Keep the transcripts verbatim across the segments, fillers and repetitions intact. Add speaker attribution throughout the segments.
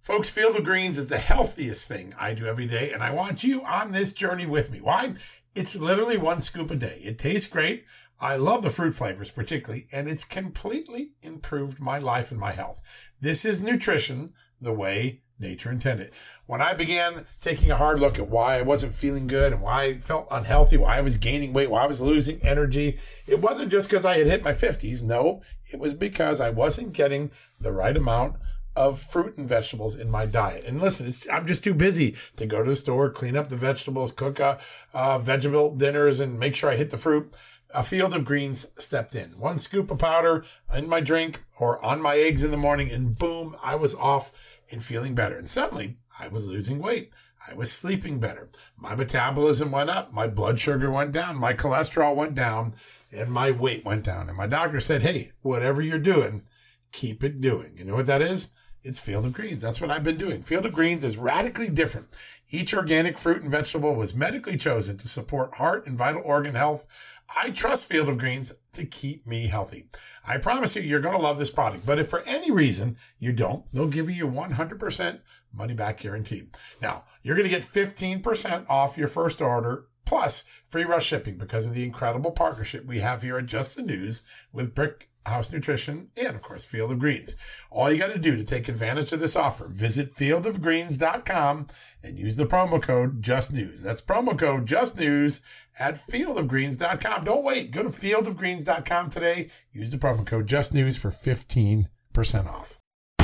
Speaker 1: Folks, Field of Greens is the healthiest thing I do every day, and I want you on this journey with me. Why? It's literally one scoop a day. It tastes great. I love the fruit flavors particularly, and it's completely improved my life and my health. This is nutrition the way nature intended. When I began taking a hard look at why I wasn't feeling good and why I felt unhealthy, why I was gaining weight, why I was losing energy, it wasn't just because I had hit my fifties. No, it was because I wasn't getting the right amount of fruit and vegetables in my diet. And listen, it's, I'm just too busy to go to the store, clean up the vegetables, cook uh, uh, vegetable dinners, and make sure I hit the fruit. A Field of Greens stepped in. One scoop of powder in my drink or on my eggs in the morning, and boom, I was off and feeling better. And suddenly, I was losing weight. I was sleeping better. My metabolism went up. My blood sugar went down. My cholesterol went down. And my weight went down. And my doctor said, hey, whatever you're doing, keep it doing. You know what that is? It's Field of Greens. That's what I've been doing. Field of Greens is radically different. Each organic fruit and vegetable was medically chosen to support heart and vital organ health. I trust Field of Greens to keep me healthy. I promise you, you're going to love this product. But if for any reason you don't, they'll give you your one hundred percent money back guarantee. Now, you're going to get fifteen percent off your first order plus free rush shipping because of the incredible partnership we have here at Just the News with Brick House Nutrition, and of course, Field of Greens. All you got to do to take advantage of this offer, visit field of greens dot com and use the promo code JUSTNEWS. That's promo code JUSTNEWS at field of greens dot com. Don't wait. Go to field of greens dot com today. Use the promo code JUSTNEWS for fifteen percent off.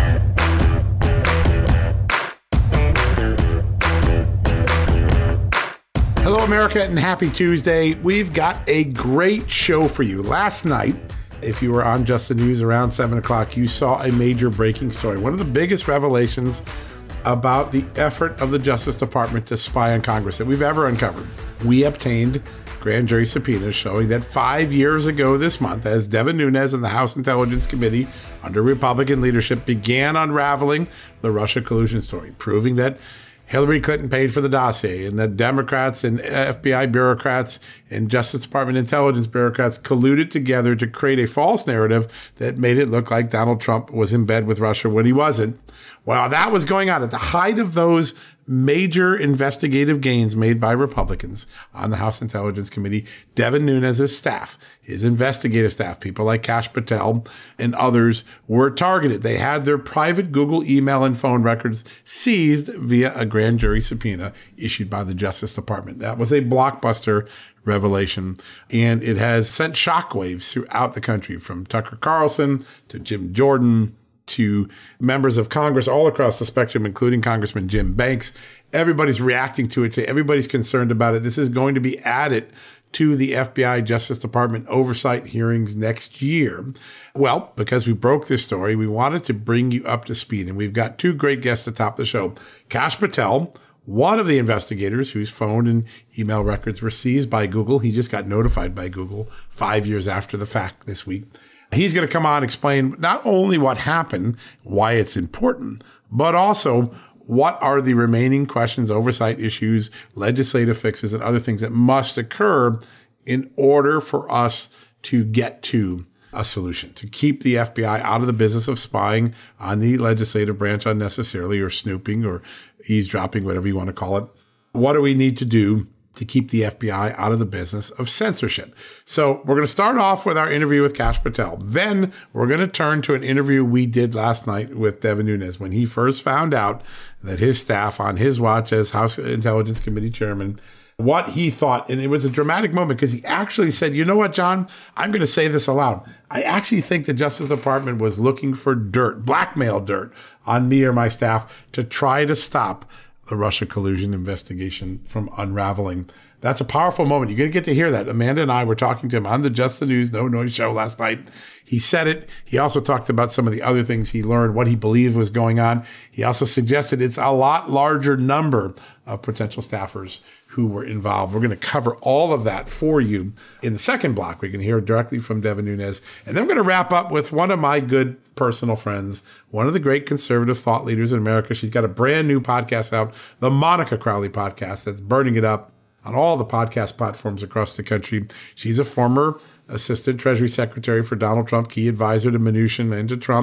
Speaker 1: Hello, America, and happy Tuesday. We've got a great show for you. Last night, if you were on Just the News around seven o'clock, you saw a major breaking story. One of the biggest revelations about the effort of the Justice Department to spy on Congress that we've ever uncovered. We obtained grand jury subpoenas showing that five years ago this month, as Devin Nunes and the House Intelligence Committee under Republican leadership began unraveling the Russia collusion story, proving that Hillary Clinton paid for the dossier and that Democrats and F B I bureaucrats and Justice Department intelligence bureaucrats colluded together to create a false narrative that made it look like Donald Trump was in bed with Russia when he wasn't. While that was going on at the height of those major investigative gains made by Republicans on the House Intelligence Committee, Devin Nunes' staff, his investigative staff, people like Kash Patel and others, were targeted. They had their private Google email and phone records seized via a grand jury subpoena issued by the Justice Department. That was a blockbuster revelation, and it has sent shockwaves throughout the country, from Tucker Carlson to Jim Jordan to members of Congress all across the spectrum, including Congressman Jim Banks. Everybody's reacting to it. Everybody's concerned about it. This is going to be added to the F B I Justice Department oversight hearings next year. Well, because we broke this story, we wanted to bring you up to speed, and we've got two great guests to top the show. Kash Patel, one of the investigators whose phone and email records were seized by Google. He just got notified by Google five years after the fact this week. He's going to come on and explain not only what happened, why it's important, but also what are the remaining questions, oversight issues, legislative fixes, and other things that must occur in order for us to get to a solution, to keep the F B I out of the business of spying on the legislative branch unnecessarily, or snooping, or eavesdropping, whatever you want to call it. What do we need to do to keep the F B I out of the business of censorship? So we're going to start off with our interview with Kash Patel. Then we're going to turn to an interview we did last night with Devin Nunes when he first found out that his staff, on his watch as House Intelligence Committee chairman, what he thought. And it was a dramatic moment because he actually said, you know what, John, I'm going to say this aloud. I actually think the Justice Department was looking for dirt, blackmail dirt on me or my staff to try to stop the Russia collusion investigation from unraveling. That's a powerful moment. You're going to get to hear that. Amanda and I were talking to him on the Just the News No Noise show last night. He said it. He also talked about some of the other things he learned, what he believed was going on. He also suggested it's a lot larger number of potential staffers who were involved. We're going to cover all of that for you in the second block. We can hear directly from Devin Nunes. And then we're going to wrap up with one of my good personal friends, one of the great conservative thought leaders in America. She's got a brand new podcast out, the Monica Crowley Podcast, that's burning it up on all the podcast platforms across the country. She's a former Assistant Treasury Secretary for Donald Trump, key advisor to Mnuchin and to Trump.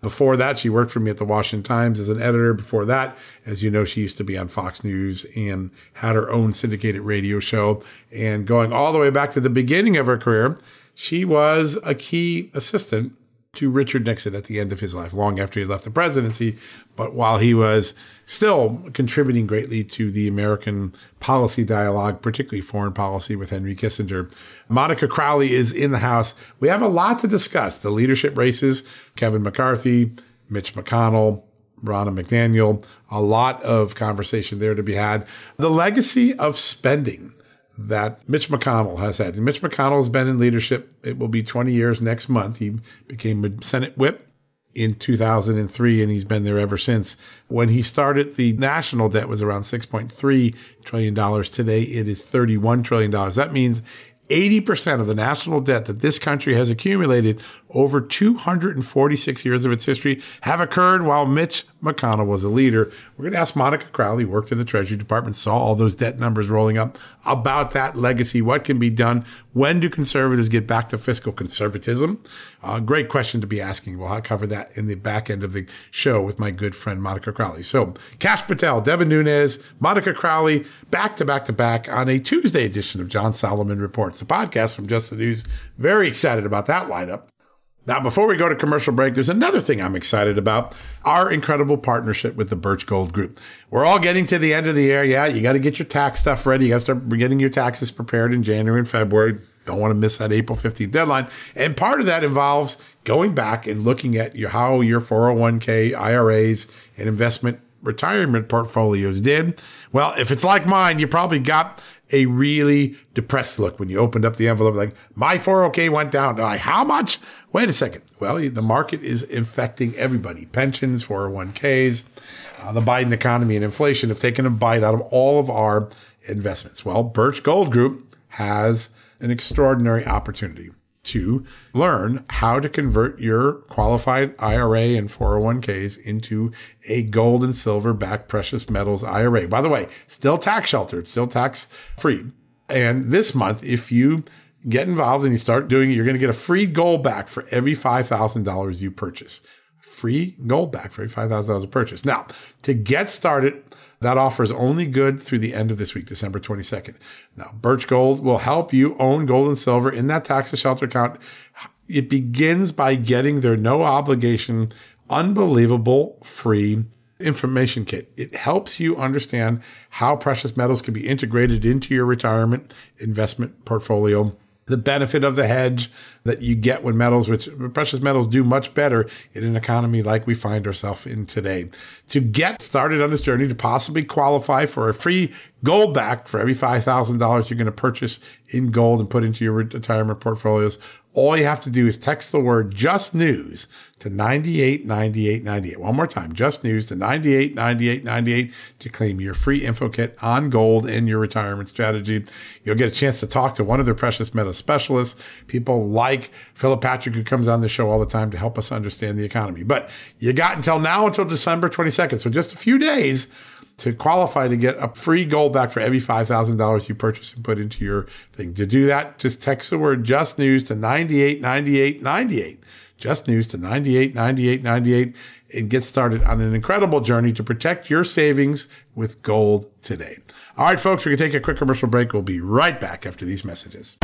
Speaker 1: Before that, she worked for me at the Washington Times as an editor. Before that, as you know, she used to be on Fox News and had her own syndicated radio show. And going all the way back to the beginning of her career, she was a key assistant to Richard Nixon at the end of his life, long after he left the presidency, but while he was still contributing greatly to the American policy dialogue, particularly foreign policy with Henry Kissinger. Monica Crowley is in the house. We have a lot to discuss. The leadership races, Kevin McCarthy, Mitch McConnell, Ronna McDaniel, a lot of conversation there to be had. The legacy of spending that Mitch McConnell has had. And Mitch McConnell has been in leadership. It will be twenty years next month. He became a Senate whip in two thousand three, and he's been there ever since. When he started, the national debt was around six point three trillion dollars. Today, it is thirty-one trillion dollars. That means eighty percent of the national debt that this country has accumulated over two hundred forty-six years of its history have occurred while Mitch McConnell was a leader. We're going to ask Monica Crowley, worked in the Treasury Department, saw all those debt numbers rolling up, about that legacy, what can be done. When do conservatives get back to fiscal conservatism? Uh, great question to be asking. We'll cover that in the back end of the show with my good friend Monica Crowley. So Kash Patel, Devin Nunes, Monica Crowley, back to back to back on a Tuesday edition of John Solomon Reports, a podcast from Just the News. Very excited about that lineup. Now, before we go to commercial break, there's another thing I'm excited about, our incredible partnership with the Birch Gold Group. We're all getting to the end of the year. Yeah, you got to get your tax stuff ready. You got to start getting your taxes prepared in January and February. Don't want to miss that April fifteenth deadline. And part of that involves going back and looking at your, how your four oh one k, I R As, and investment retirement portfolios did. Well, if it's like mine, you probably got a really depressed look when you opened up the envelope, like, my four oh k went down. Like, how much? Wait a second. Well, the market is infecting everybody. Pensions, four oh one k's, uh, the Biden economy and inflation have taken a bite out of all of our investments. Well, Birch Gold Group has an extraordinary opportunity to learn how to convert your qualified I R A and four oh one k's into a gold and silver backed precious metals I R A. By the way, still tax sheltered, still tax free. And this month, if you get involved and you start doing it, you're going to get a free gold back for every five thousand dollars you purchase. Free gold back for every five thousand dollars you purchase. Now, to get started, that offer is only good through the end of this week, December twenty-second. Now, Birch Gold will help you own gold and silver in that tax shelter account. It begins by getting their no obligation, unbelievable free information kit. It helps you understand how precious metals can be integrated into your retirement investment portfolio. The benefit of the hedge that you get when metals, which precious metals do much better in an economy like we find ourselves in today. To get started on this journey, to possibly qualify for a free gold back for every five thousand dollars you're going to purchase in gold and put into your retirement portfolios, all you have to do is text the word Just News to ninety-eight ninety-eight ninety-eight. One more time, Just News to ninety-eight ninety-eight ninety-eight to claim your free info kit on gold and your retirement strategy. You'll get a chance to talk to one of their precious metal specialists, people like Philip Patrick, who comes on the show all the time to help us understand the economy. But you got until now, until December twenty-second, so just a few days to qualify to get a free gold back for every five thousand dollars you purchase and put into your thing. To do that, just text the word Just News to ninety-eight ninety-eight ninety-eight. Just News to ninety-eight ninety-eight ninety-eight and get started on an incredible journey to protect your savings with gold today. All right, folks, we're going to take a quick commercial break. We'll be right back after these messages.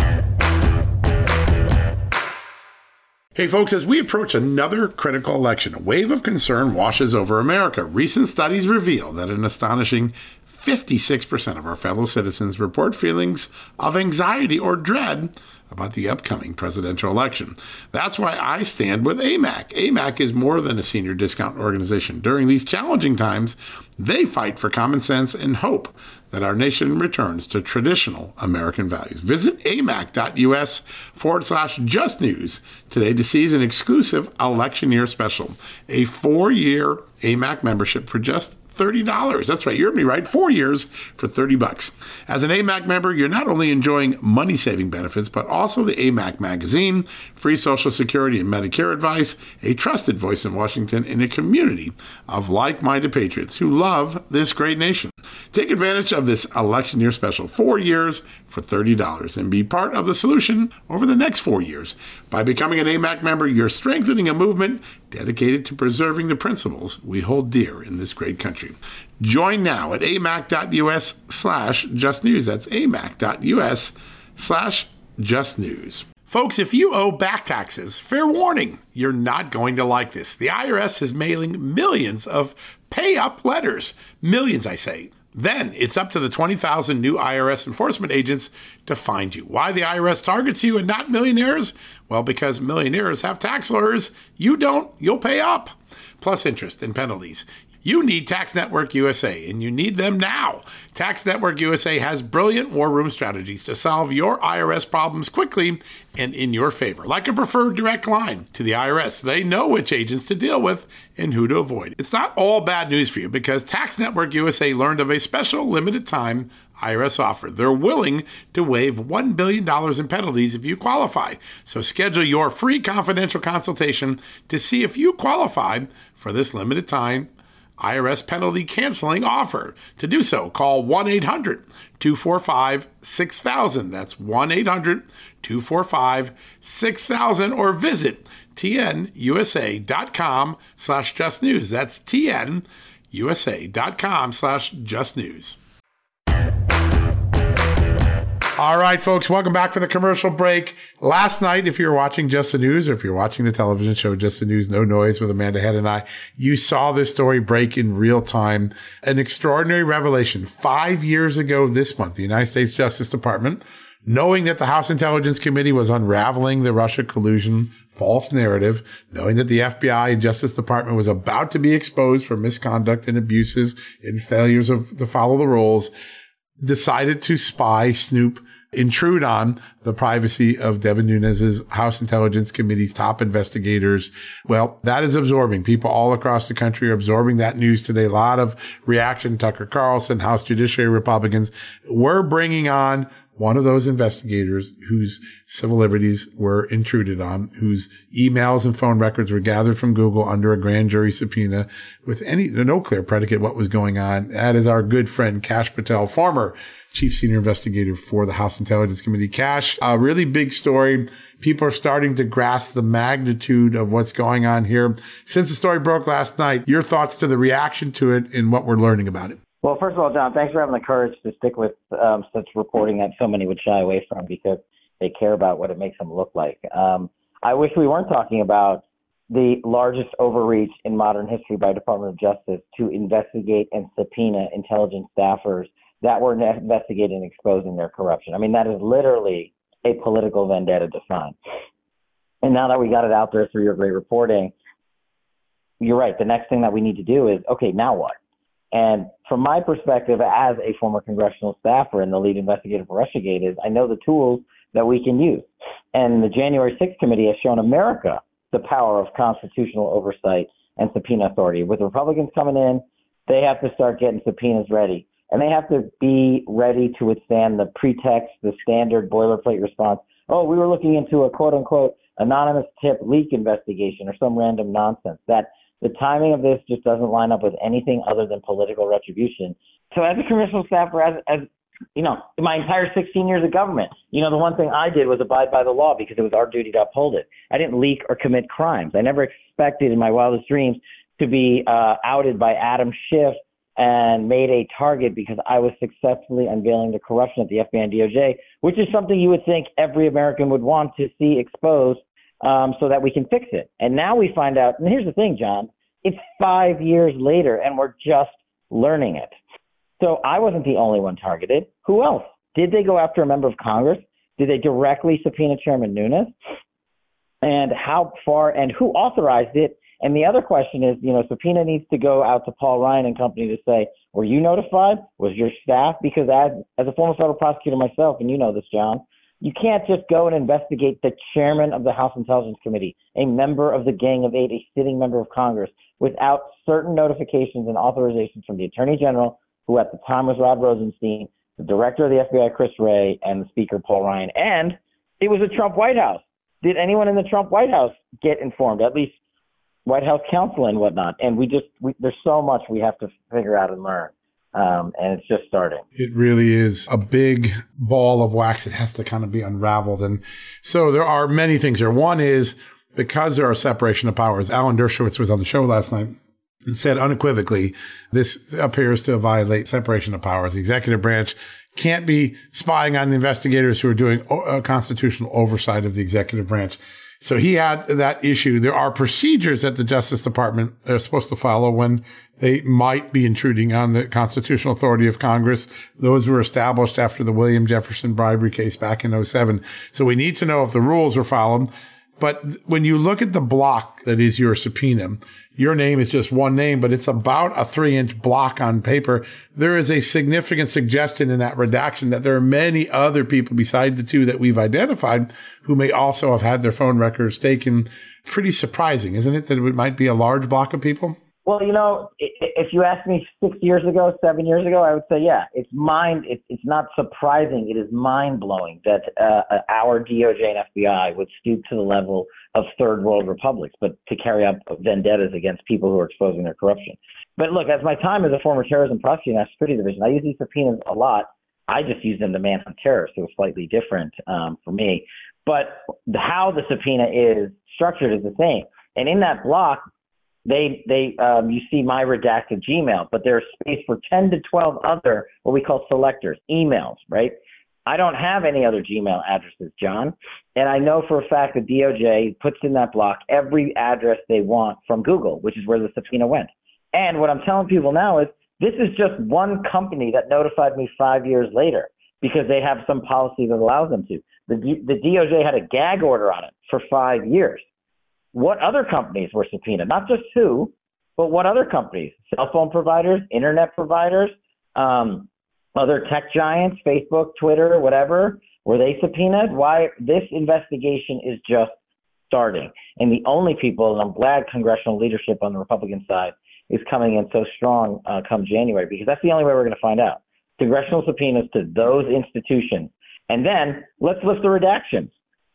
Speaker 1: Hey, folks, as we approach another critical election, a wave of concern washes over America. Recent studies reveal that an astonishing fifty-six percent of our fellow citizens report feelings of anxiety or dread about the upcoming presidential election. That's why I stand with A M A C. A M A C is more than a senior discount organization. During these challenging times, they fight for common sense and hope that our nation returns to traditional American values. Visit amac.us forward slash just news today to seize an exclusive election year special, a four-year A M A C membership for just thirty dollars. That's right. You heard me right. Four years for thirty bucks. As an A M A C member, you're not only enjoying money-saving benefits, but also the A M A C magazine, free Social Security and Medicare advice, a trusted voice in Washington, and a community of like-minded patriots who love this great nation. Take advantage of this election year special, four years for thirty dollars, and be part of the solution over the next four years. By becoming an A M A C member, you're strengthening a movement dedicated to preserving the principles we hold dear in this great country. Join now at amac.us slash just news. That's amac.us slash just news. Folks, if you owe back taxes, fair warning, you're not going to like this. The I R S is mailing millions of pay-up letters. Millions, I say. Then it's up to the twenty thousand new I R S enforcement agents to find you. Why the I R S targets you and not millionaires? Well, because millionaires have tax lawyers. You don't, you'll pay up. Plus interest and penalties. You need Tax Network U S A, and you need them now. Tax Network U S A has brilliant war room strategies to solve your I R S problems quickly and in your favor. Like a preferred direct line to the I R S. They know which agents to deal with and who to avoid. It's not all bad news for you because Tax Network U S A learned of a special limited time I R S offer. They're willing to waive one billion dollars in penalties if you qualify. So schedule your free confidential consultation to see if you qualify for this limited time I R S penalty canceling offer. To do so, call one eight hundred two four five six thousand. That's one eight hundred two four five six thousand or visit tnusa.com slash just news. That's tnusa.com slash just news. All right, folks, welcome back for the commercial break. Last night, if you're watching Just the News or if you're watching the television show Just the News, No Noise with Amanda Head and I, you saw this story break in real time. An extraordinary revelation. Five years ago this month, the United States Justice Department, knowing that the House Intelligence Committee was unraveling the Russia collusion false narrative, knowing that the F B I and Justice Department was about to be exposed for misconduct and abuses and failures of to follow the rules, decided to spy, snoop, intrude on the privacy of Devin Nunes's House Intelligence Committee's top investigators. Well, that is absorbing. People all across the country are absorbing that news today. A lot of reaction. Tucker Carlson, House Judiciary Republicans. We're bringing on one of those investigators whose civil liberties were intruded on, whose emails and phone records were gathered from Google under a grand jury subpoena with any no clear predicate what was going on. That is our good friend Kash Patel, former Chief Senior Investigator for the House Intelligence Committee. Kash, a really big story. People are starting to grasp the magnitude of what's going on here. Since the story broke last night, your thoughts to the reaction to it and what we're learning about it.
Speaker 2: Well, first of all, John, thanks for having the courage to stick with um, such reporting that so many would shy away from because they care about what it makes them look like. Um, I wish we weren't talking about the largest overreach in modern history by Department of Justice to investigate and subpoena intelligence staffers that were investigating and exposing their corruption. I mean, that is literally a political vendetta defined. And now that we got it out there through your great reporting, you're right. The next thing that we need to do is, okay, now what? And from my perspective as a former congressional staffer and the lead investigator for Russiagate is I know the tools that we can use. And the January sixth committee has shown America the power of constitutional oversight and subpoena authority. With Republicans coming in, they have to start getting subpoenas ready. And they have to be ready to withstand the pretext, the standard boilerplate response. Oh, we were looking into a quote unquote anonymous tip leak investigation or some random nonsense. That the timing of this just doesn't line up with anything other than political retribution. So as a congressional staffer, as, as you know, in my entire sixteen years of government, you know, the one thing I did was abide by the law because it was our duty to uphold it. I didn't leak or commit crimes. I never expected in my wildest dreams to be uh, outed by Adam Schiff and made a target because I was successfully unveiling the corruption at the F B I and D O J, which is something you would think every American would want to see exposed um, so that we can fix it. And now we find out, and here's the thing, John, it's five years later and we're just learning it. So I wasn't the only one targeted. Who else? Did they go after a member of Congress? Did they directly subpoena Chairman Nunes? And how far and who authorized it? And the other question is, you know, subpoena needs to go out to Paul Ryan and company to say, were you notified? Was your staff? Because as, as a former federal prosecutor myself, and you know this, John, you can't just go and investigate the chairman of the House Intelligence Committee, a member of the Gang of Eight, a sitting member of Congress, without certain notifications and authorizations from the Attorney General, who at the time was Rod Rosenstein, the Director of the F B I, Chris Wray, and the Speaker, Paul Ryan. And it was a Trump White House. Did anyone in the Trump White House get informed, at least White House counsel and whatnot? And we just, we, there's so much we have to figure out and learn. Um, and it's just starting.
Speaker 1: It really is a big ball of wax. It has to kind of be unraveled. And so there are many things here. One is because there are separation of powers. Alan Dershowitz was on the show last night and said unequivocally, this appears to violate separation of powers. The executive branch can't be spying on the investigators who are doing a constitutional oversight of the executive branch. So he had that issue. There are procedures that the Justice Department are supposed to follow when they might be intruding on the constitutional authority of Congress. Those were established after the William Jefferson bribery case back in oh seven. So we need to know if the rules were followed. But when you look at the block that is your subpoena, your name is just one name, but it's about a three inch block on paper. There is a significant suggestion in that redaction that there are many other people beside the two that we've identified who may also have had their phone records taken. Pretty surprising, isn't it, that it might be a large block of people?
Speaker 2: Well, you know, if you asked me six years ago, seven years ago, I would say, yeah, it's mind. It's, it's not surprising. It is mind blowing that uh, our D O J and F B I would stoop to the level of third world republics, but to carry out vendettas against people who are exposing their corruption. But look, as my time as a former terrorism prosecutor in the National Security Division, I use these subpoenas a lot. I just use them to manhunt terrorists, so it's slightly different um, for me. But how the subpoena is structured is the same. And in that block, They, they, um, you see my redacted Gmail, but there's space for ten to twelve other, what we call selectors, emails, right? I don't have any other Gmail addresses, John. And I know for a fact that D O J puts in that block every address they want from Google, which is where the subpoena went. And what I'm telling people now is this is just one company that notified me five years later because they have some policy that allows them to. The, the D O J had a gag order on it for five years. What other companies were subpoenaed? Not just who, but what other companies? Cell phone providers, internet providers, um, other tech giants, Facebook, Twitter, whatever. Were they subpoenaed? Why? This investigation is just starting. And the only people, and I'm glad congressional leadership on the Republican side is coming in so strong uh, come January, because that's the only way we're going to find out. Congressional subpoenas to those institutions. And then let's list the redactions.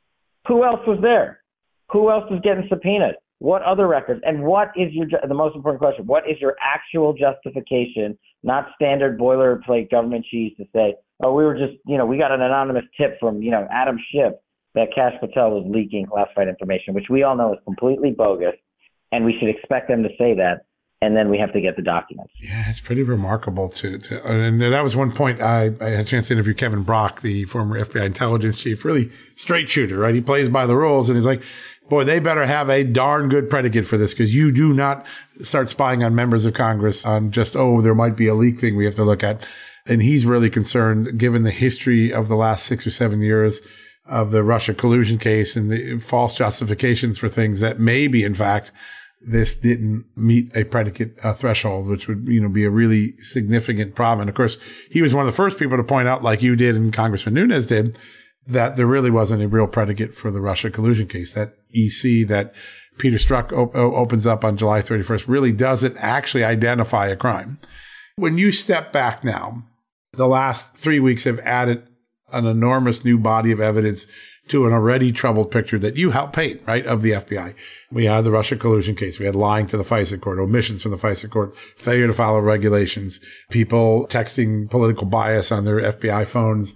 Speaker 2: Who else was there? Who else is getting subpoenaed? What other records? And what is your, the most important question, what is your actual justification, not standard boilerplate government cheese to say, oh, we were just, you know, we got an anonymous tip from, you know, Adam Schiff that Kash Patel was leaking classified information, which we all know is completely bogus, and we should expect them to say that, and then we have to get the documents.
Speaker 1: Yeah, it's pretty remarkable to, to and that was one point I, I had a chance to interview Kevin Brock, the former F B I intelligence chief, really straight shooter, right? He plays by the rules, and he's like, boy, they better have a darn good predicate for this, because you do not start spying on members of Congress on just, oh, there might be a leak thing we have to look at. And he's really concerned, given the history of the last six or seven years of the Russia collusion case and the false justifications for things, that maybe, in fact, this didn't meet a predicate uh, threshold, which would, you know, be a really significant problem. And of course, he was one of the first people to point out, like you did and Congressman Nunes did, that there really wasn't a real predicate for the Russia collusion case. That E C that Peter Strzok op- opens up on July thirty-first really doesn't actually identify a crime. When you step back now, the last three weeks have added an enormous new body of evidence to an already troubled picture that you helped paint, right, of the F B I. We had the Russia collusion case. We had lying to the FISA court, omissions from the FISA court, failure to follow regulations, people texting political bias on their F B I phones.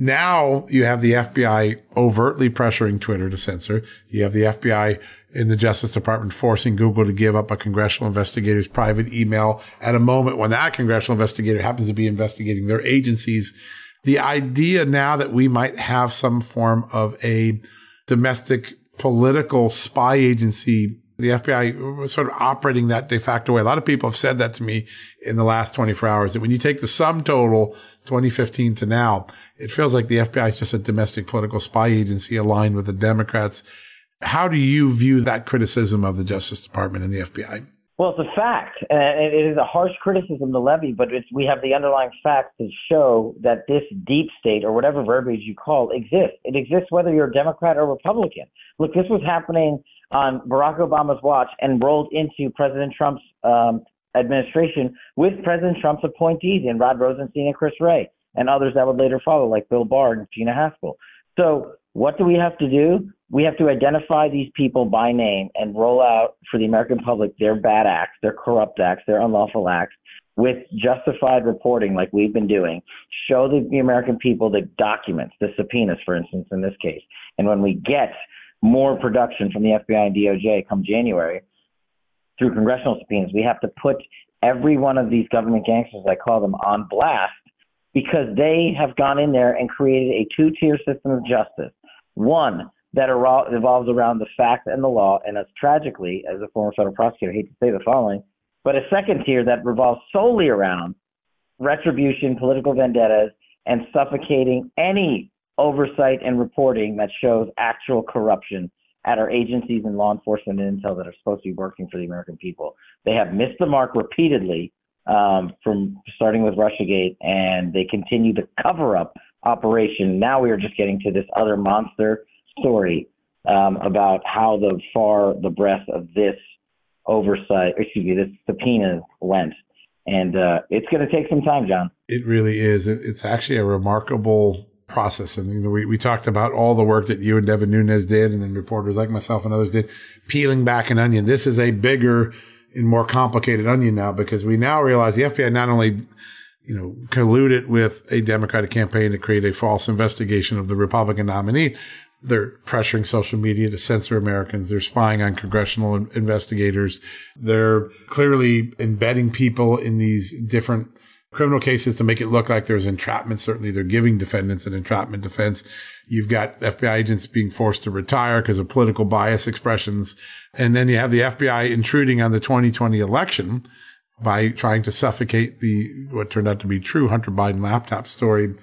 Speaker 1: Now you have the F B I overtly pressuring Twitter to censor. You have the F B I in the Justice Department forcing Google to give up a congressional investigator's private email at a moment when that congressional investigator happens to be investigating their agencies. The idea now that we might have some form of a domestic political spy agency, the F B I sort of operating that de facto way. A lot of people have said that to me in the last twenty-four hours, that when you take the sum total, twenty fifteen to now, it feels like the F B I is just a domestic political spy agency aligned with the Democrats. How do you view that criticism of the Justice Department and the F B I?
Speaker 2: Well, it's a fact, and it is a harsh criticism to levy, but it's, we have the underlying facts to show that this deep state, or whatever verbiage you call, exists. It exists whether you're a Democrat or Republican. Look, this was happening on Barack Obama's watch and rolled into President Trump's um, administration with President Trump's appointees in Rod Rosenstein and Chris Wray, and others that would later follow, like Bill Barr and Gina Haspel. So what do we have to do? We have to identify these people by name and roll out for the American public their bad acts, their corrupt acts, their unlawful acts, with justified reporting like we've been doing, show the, the American people the documents, the subpoenas, for instance, in this case. And when we get more production from the F B I and D O J come January through congressional subpoenas, we have to put every one of these government gangsters, I call them, on blast, because they have gone in there and created a two-tier system of justice. One that evolves around the facts and the law, and as tragically, as a former federal prosecutor, I hate to say the following, but a second tier that revolves solely around retribution, political vendettas, and suffocating any oversight and reporting that shows actual corruption at our agencies and law enforcement and intel that are supposed to be working for the American people. They have missed the mark repeatedly, um, from starting with Russiagate, and they continue to cover up operation. Now we are just getting to this other monster story um, about how the far the breadth of this oversight, excuse me, this subpoena went. And uh, it's going to take some time, John.
Speaker 1: It really is. It's actually a remarkable process. And you know, we, we talked about all the work that you and Devin Nunes did, and then reporters like myself and others did, peeling back an onion. This is a bigger and more complicated onion now, because we now realize the F B I not only, you know, colluded with a Democratic campaign to create a false investigation of the Republican nominee. They're pressuring social media to censor Americans. They're spying on congressional investigators. They're clearly embedding people in these different criminal cases to make it look like there's entrapment. Certainly, they're giving defendants an entrapment defense. You've got F B I agents being forced to retire because of political bias expressions. And then you have the F B I intruding on the twenty twenty election by trying to suffocate the, what turned out to be true Hunter Biden laptop story.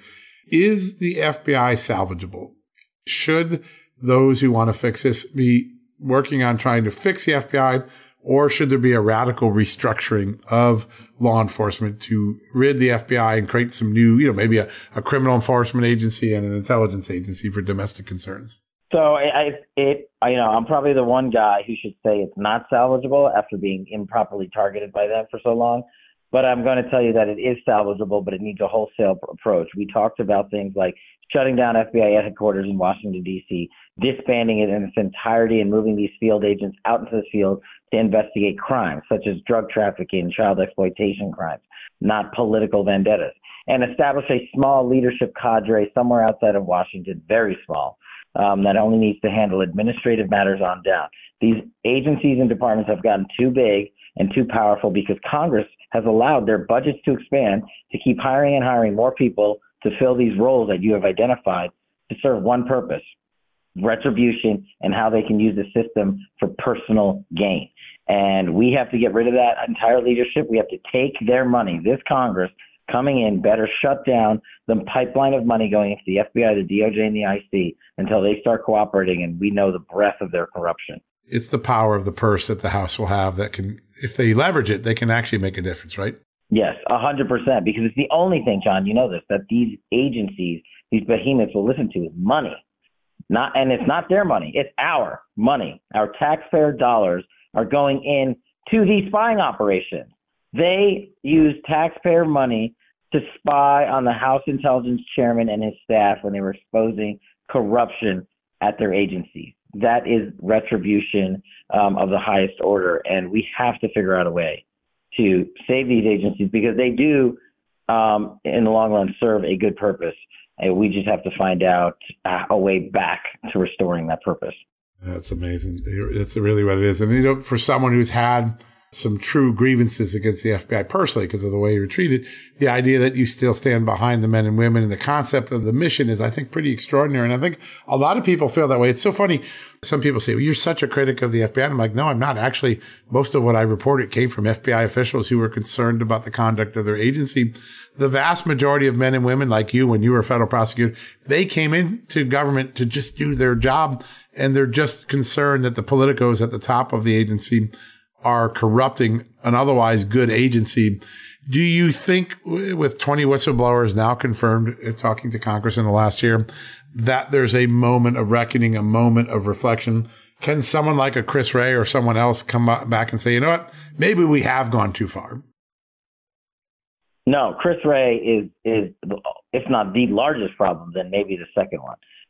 Speaker 1: Is the F B I salvageable? Should those who want to fix this be working on trying to fix the F B I, or should there be a radical restructuring of law enforcement to rid the F B I and create some new, you know, maybe a, a criminal enforcement agency and an intelligence agency for domestic concerns?
Speaker 2: So I, it, I, you know, I'm probably the one guy who should say it's not salvageable after being improperly targeted by them for so long. But I'm going to tell you that it is salvageable, but it needs a wholesale approach. We talked about things like shutting down F B I headquarters in Washington, D C, disbanding it in its entirety and moving these field agents out into the field to investigate crimes such as drug trafficking, child exploitation crimes, not political vendettas, and establish a small leadership cadre somewhere outside of Washington, very small, um, that only needs to handle administrative matters on down. These agencies and departments have gotten too big and too powerful because Congress has allowed their budgets to expand to keep hiring and hiring more people to fill these roles that you have identified to serve one purpose, retribution, and how they can use the system for personal gain. And we have to get rid of that entire leadership. We have to take their money. This Congress coming in better shut down the pipeline of money going into the F B I, the D O J, and the I C until they start cooperating and we know the breadth of their corruption.
Speaker 1: It's the power of the purse that the House will have that can, if they leverage it, they can actually make a difference, right?
Speaker 2: Yes, one hundred percent, because it's the only thing, John, you know this, that these agencies, these behemoths will listen to is money. Not, and it's not their money, it's our money. Our taxpayer dollars are going in to these spying operations. They use taxpayer money to spy on the House Intelligence Chairman and his staff when they were exposing corruption at their agencies. That is retribution um, of the highest order, and we have to figure out a way to save these agencies because they do, um, in the long run, serve a good purpose. And we just have to find out a way back to restoring that purpose.
Speaker 1: That's amazing. That's really what it is. And you know, for someone who's had some true grievances against the F B I personally because of the way you were treated, the idea that you still stand behind the men and women and the concept of the mission is, I think, pretty extraordinary. And I think a lot of people feel that way. It's so funny. Some people say, well, you're such a critic of the F B I. And I'm like, no, I'm not. Actually, most of what I reported came from F B I officials who were concerned about the conduct of their agency. The vast majority of men and women like you, when you were a federal prosecutor, they came into government to just do their job. And they're just concerned that the politicos at the top of the agency are corrupting an otherwise good agency. Do you think, with twenty whistleblowers now confirmed talking to Congress in the last year, that there's a moment of reckoning, a moment of reflection? Can someone like a Chris Wray or someone else come back and say, you know what, maybe we have gone too far?
Speaker 2: No, Chris Wray is, is if not the largest problem, then maybe the second one.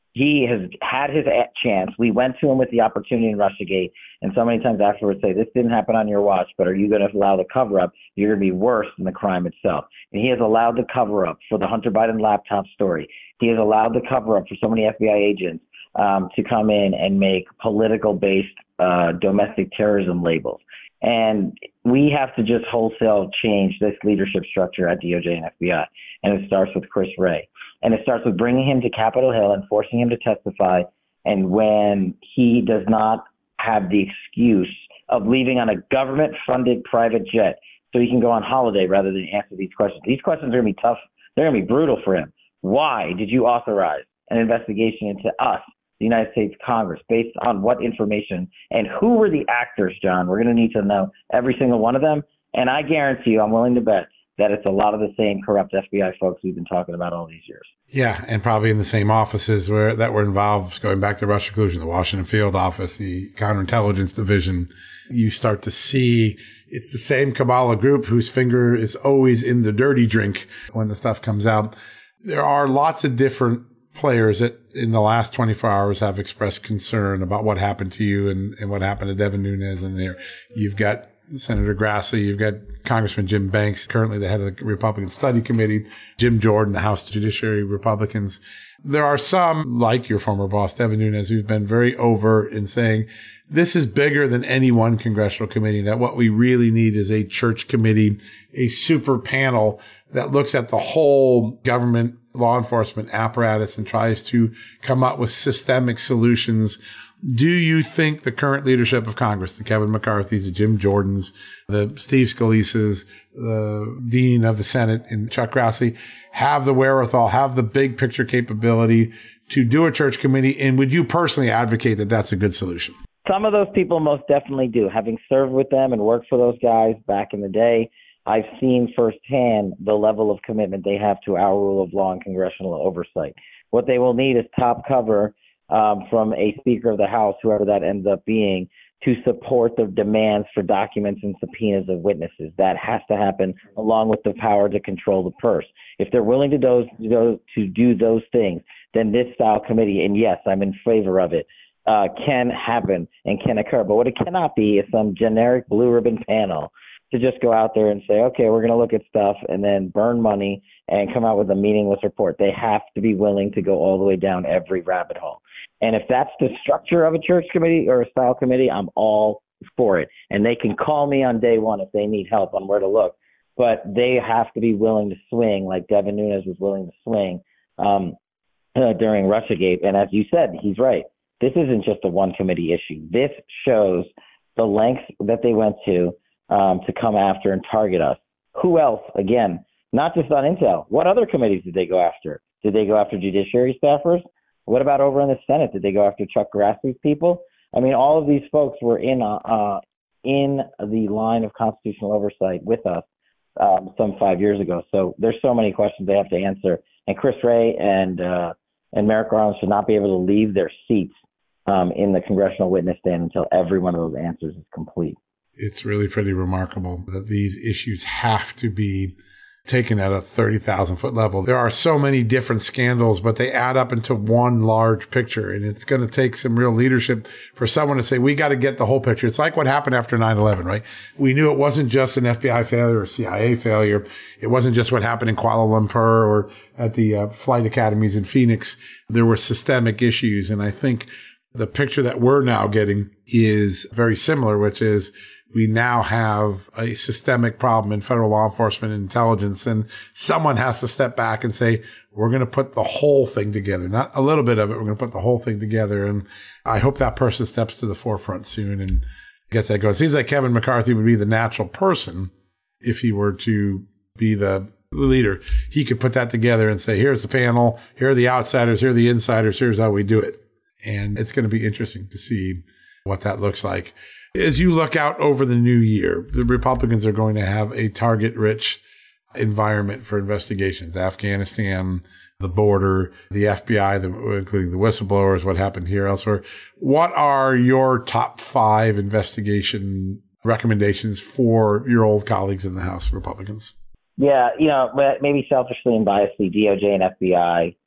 Speaker 2: He has had his chance. We went to him with the opportunity in Russiagate, and so many times afterwards say, this didn't happen on your watch, but are you going to allow the cover-up? You're going to be worse than the crime itself. And he has allowed the cover-up for the Hunter Biden laptop story. He has allowed the cover-up for so many F B I agents um, to come in and make political-based uh, domestic terrorism labels. And we have to just wholesale change this leadership structure at D O J and F B I. And it starts with Chris Wray. And it starts with bringing him to Capitol Hill and forcing him to testify. And when he does not have the excuse of leaving on a government-funded private jet so he can go on holiday rather than answer these questions. These questions are going to be tough. They're going to be brutal for him. Why did you authorize an investigation into us, the United States Congress, based on what information? And who were the actors, John? We're going to need to know every single one of them. And I guarantee you, I'm willing to bet that it's a lot of the same corrupt F B I folks we've been talking about all these years.
Speaker 1: Yeah, and probably in the same offices where that were involved, going back to Russia collusion, the Washington Field Office, the Counterintelligence Division. You start to see it's the same Kabbalah group whose finger is always in the dirty drink when the stuff comes out. There are lots of different players that in the last twenty-four hours have expressed concern about what happened to you and, and what happened to Devin Nunes. And there, you've got Senator Grassley, you've got Congressman Jim Banks, currently the head of the Republican Study Committee, Jim Jordan, the House Judiciary Republicans. There are some, like your former boss, Devin Nunes, who've been very overt in saying this is bigger than any one congressional committee, that what we really need is a church committee, a super panel that looks at the whole government law enforcement apparatus and tries to come up with systemic solutions. Do you think the current leadership of Congress, the Kevin McCarthy's, the Jim Jordans, the Steve Scalise's, the Dean of the Senate, and Chuck Grassley have the wherewithal, have the big picture capability to do a church committee? And would you personally advocate that that's a good solution?
Speaker 2: Some of those people most definitely do. Having served with them and worked for those guys back in the day, I've seen firsthand the level of commitment they have to our rule of law and congressional oversight. What they will need is top cover um, from a Speaker of the House, whoever that ends up being, to support the demands for documents and subpoenas of witnesses. That has to happen along with the power to control the purse. If they're willing to do those, to do those things, then this style committee, and yes, I'm in favor of it, uh, can happen and can occur. But what it cannot be is some generic blue ribbon panel to just go out there and say, okay, we're going to look at stuff and then burn money and come out with a meaningless report. They have to be willing to go all the way down every rabbit hole. And if that's the structure of a church committee or a style committee, I'm all for it. And they can call me on day one if they need help on where to look. But they have to be willing to swing like Devin Nunes was willing to swing um, uh, during Russiagate. And as you said, he's right. This isn't just a one committee issue. This shows the lengths that they went to Um, to come after and target us. Who else? Again, not just on Intel. What other committees did they go after? Did they go after judiciary staffers? What about over in the Senate? Did they go after Chuck Grassley's people? I mean, all of these folks were in uh, uh, in the line of constitutional oversight with us um, some five years ago. So there's so many questions they have to answer. And Chris Wray and uh, and Merrick Garland should not be able to leave their seats um, in the congressional witness stand until every one of those answers is complete.
Speaker 1: It's really pretty remarkable that these issues have to be taken at a thirty thousand foot level. There are so many different scandals, but they add up into one large picture. And it's going to take some real leadership for someone to say, we got to get the whole picture. It's like what happened after nine eleven, right? We knew it wasn't just an F B I failure or C I A failure. It wasn't just what happened in Kuala Lumpur or at the uh, flight academies in Phoenix. There were systemic issues. And I think the picture that we're now getting is very similar, which is we now have a systemic problem in federal law enforcement and intelligence, and someone has to step back and say, we're going to put the whole thing together, not a little bit of it. We're going to put the whole thing together. And I hope that person steps to the forefront soon and gets that going. It seems like Kevin McCarthy would be the natural person if he were to be the leader. He could put that together and say, here's the panel, here are the outsiders, here are the insiders, here's how we do it. And it's going to be interesting to see what that looks like. As you look out over the new year, the Republicans are going to have a target-rich environment for investigations. Afghanistan, the border, the F B I, the, including the whistleblowers, what happened here, elsewhere. What are your top five investigation recommendations for your old colleagues in the House Republicans?
Speaker 2: Yeah, you know, maybe selfishly and biasedly, D O J and F B I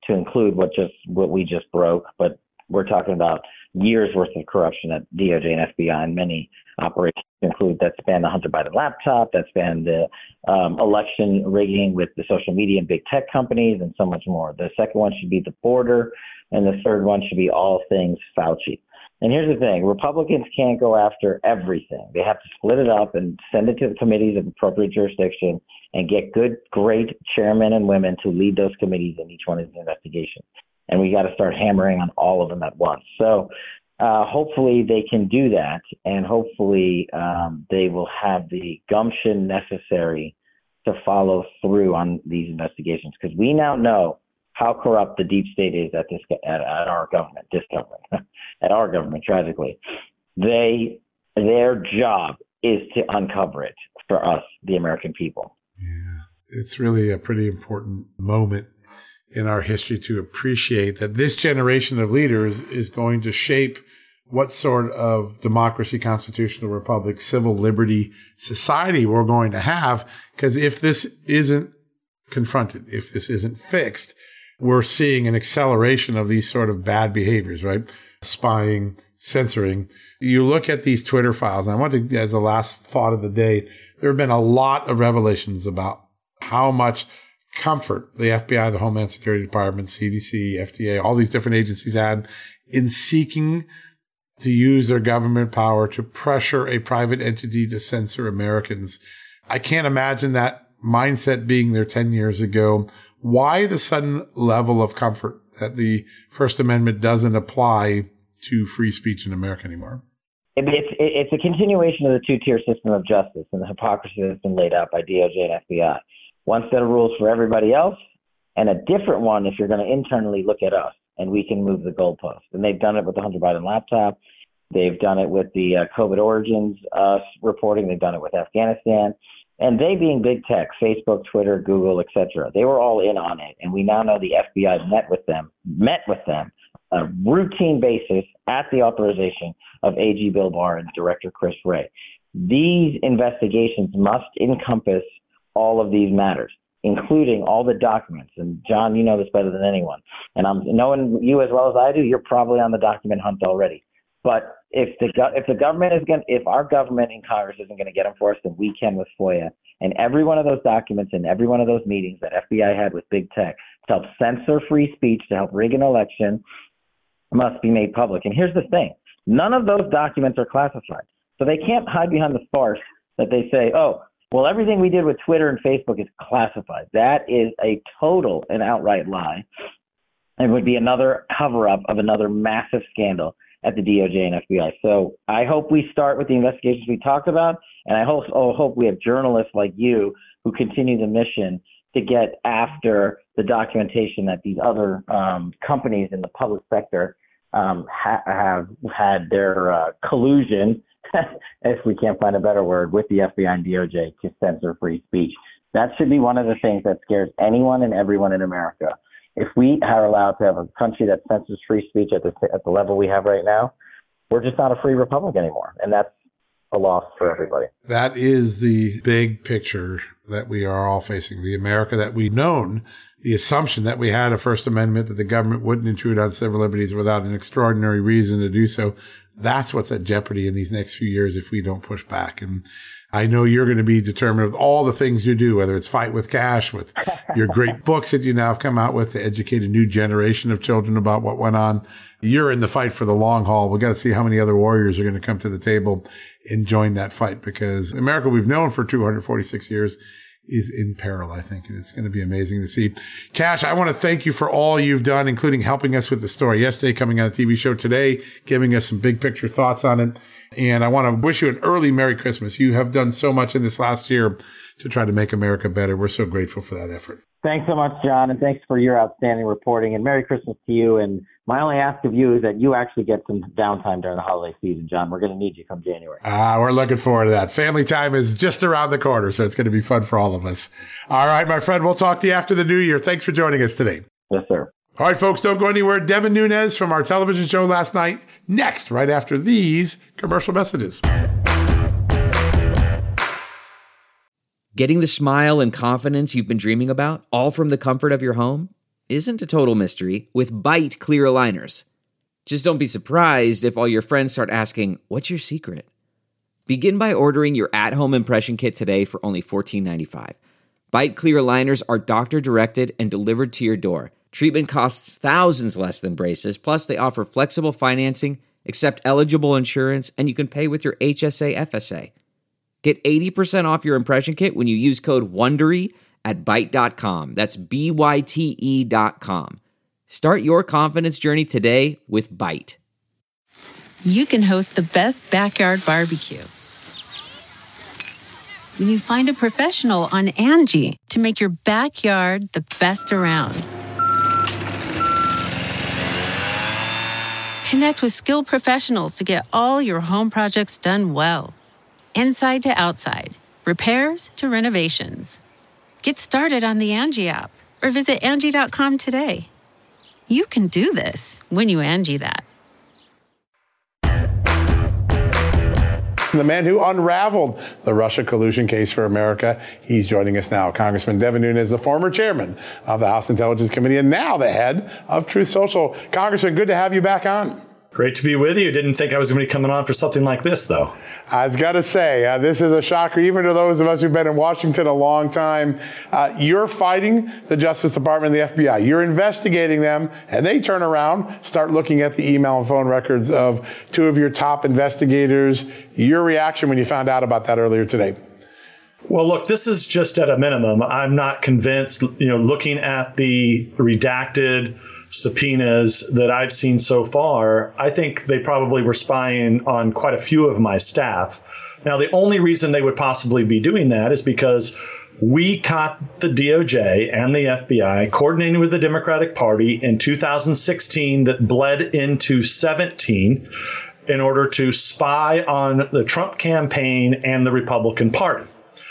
Speaker 2: to include what just what we just broke, but we're talking about years worth of corruption at D O J and F B I, and many operations include that span the Hunter Biden laptop, that span the um, election rigging with the social media and big tech companies, and so much more. The second one should be the border, and the third one should be all things Fauci. And here's the thing, Republicans can't go after everything. They have to split it up and send it to the committees of appropriate jurisdiction and get good, great chairmen and women to lead those committees in each one of these investigations. And we got to start hammering on all of them at once. So uh, hopefully they can do that, and hopefully um, they will have the gumption necessary to follow through on these investigations, because we now know how corrupt the deep state is at this at, at our government, this government, at our government. Tragically, they their job is to uncover it for us, the American people.
Speaker 1: Yeah, it's really a pretty important moment in our history to appreciate that this generation of leaders is going to shape what sort of democracy, constitutional republic, civil liberty society we're going to have. Because if this isn't confronted, if this isn't fixed, we're seeing an acceleration of these sort of bad behaviors, right? Spying, censoring. You look at these Twitter files, and I want to, as a last thought of the day, there have been a lot of revelations about how much comfort the F B I, the Homeland Security Department, C D C, F D A, all these different agencies had in seeking to use their government power to pressure a private entity to censor Americans. I can't imagine that mindset being there ten years ago. Why the sudden level of comfort that the First Amendment doesn't apply to free speech in America anymore?
Speaker 2: It's, it's a continuation of the two-tier system of justice and the hypocrisy that's been laid out by D O J and F B I. One set of rules for everybody else, and a different one if you're going to internally look at us, and we can move the goalpost. And they've done it with the Hunter Biden laptop. They've done it with the uh, COVID origins uh, reporting. They've done it with Afghanistan. And they being big tech, Facebook, Twitter, Google, et cetera, they were all in on it. And we now know the F B I met with them, met with them on a routine basis at the authorization of A G Bill Barr and Director Chris Wray. These investigations must encompass all of these matters, including all the documents. And John, you know this better than anyone. And I'm knowing you as well as I do, you're probably on the document hunt already. But if the if the government is going, if our government in Congress isn't going to get them for us, then we can with FOIA. And every one of those documents and every one of those meetings that F B I had with big tech to help censor free speech, to help rig an election, must be made public. And here's the thing: none of those documents are classified, so they can't hide behind the farce that they say, "Oh, well, everything we did with Twitter and Facebook is classified." That is a total and outright lie. It would be another cover-up of another massive scandal at the D O J and F B I. So I hope we start with the investigations we talked about, and I hope, oh, hope we have journalists like you who continue the mission to get after the documentation that these other um, companies in the public sector um, ha- have had their uh, collusion, if we can't find a better word, with the F B I and D O J to censor free speech. That should be one of the things that scares anyone and everyone in America. If we are allowed to have a country that censors free speech at the at the level we have right now, we're just not a free republic anymore. And that's a loss for everybody.
Speaker 1: That is the big picture that we are all facing. The America that we've known, the assumption that we had a First Amendment, that the government wouldn't intrude on civil liberties without an extraordinary reason to do so. That's what's at jeopardy in these next few years if we don't push back. And I know you're going to be determined with all the things you do, whether it's Fight with Cash, with your great books that you now have come out with to educate a new generation of children about what went on. You're in the fight for the long haul. We've got to see how many other warriors are going to come to the table and join that fight, because America we've known for two hundred forty-six years is in peril, I think, and it's going to be amazing to see. Cash, I want to thank you for all you've done, including helping us with the story yesterday, coming on the T V show today, giving us some big picture thoughts on it. And I want to wish you an early Merry Christmas. You have done so much in this last year to try to make America better. We're so grateful for that effort.
Speaker 2: Thanks so much, John, and thanks for your outstanding reporting. And Merry Christmas to you. And my only ask of you is that you actually get some downtime during the holiday season, John. We're going to need you come January.
Speaker 1: Ah, we're looking forward to that. Family time is just around the corner, so it's going to be fun for all of us. All right, my friend, we'll talk to you after the new year. Thanks for joining us today.
Speaker 2: Yes, sir.
Speaker 1: All right, folks, don't go anywhere. Devin Nunes from our television show last night, next, right after these commercial messages.
Speaker 3: Getting the smile and confidence you've been dreaming about, all from the comfort of your home? isn't a total mystery with Byte clear aligners. Just don't be surprised if all your friends start asking, what's your secret? Begin by ordering your at-home impression kit today for only fourteen ninety-five. Byte clear aligners are doctor-directed and delivered to your door. Treatment costs thousands less than braces, plus they offer flexible financing, accept eligible insurance, and you can pay with your H S A F S A. Get eighty percent off your impression kit when you use code WONDERY at byte dot com. That's B Y T E dot com. Start your confidence journey today with Byte.
Speaker 4: You can host the best backyard barbecue when you find a professional on Angie to make your backyard the best around. Connect with skilled professionals to get all your home projects done well. Inside to outside, repairs to renovations. Get started on the Angie app or visit Angie dot com today. You can do this when you Angie that.
Speaker 1: The man who unraveled the Russia collusion case for America. He's joining us now. Congressman Devin Nunes, the former chairman of the House Intelligence Committee and now the head of Truth Social. Congressman, good to have you back on.
Speaker 5: Great to be with you. Didn't think I was going to be coming on for something like this, though.
Speaker 1: I was got to say, uh, this is a shocker, even to those of us who've been in Washington a long time. Uh, you're fighting the Justice Department and the F B I. You're investigating them, and they turn around, start looking at the email and phone records of two of your top investigators. Your reaction when you found out about that earlier today?
Speaker 5: Well, look, this is just at a minimum. I'm not convinced, you know, looking at the redacted subpoenas that I've seen so far, I think they probably were spying on quite a few of my staff. Now, the only reason they would possibly be doing that is because we caught the D O J and the F B I coordinating with the Democratic Party in two thousand sixteen that bled into seventeen in order to spy on the Trump campaign and the Republican Party.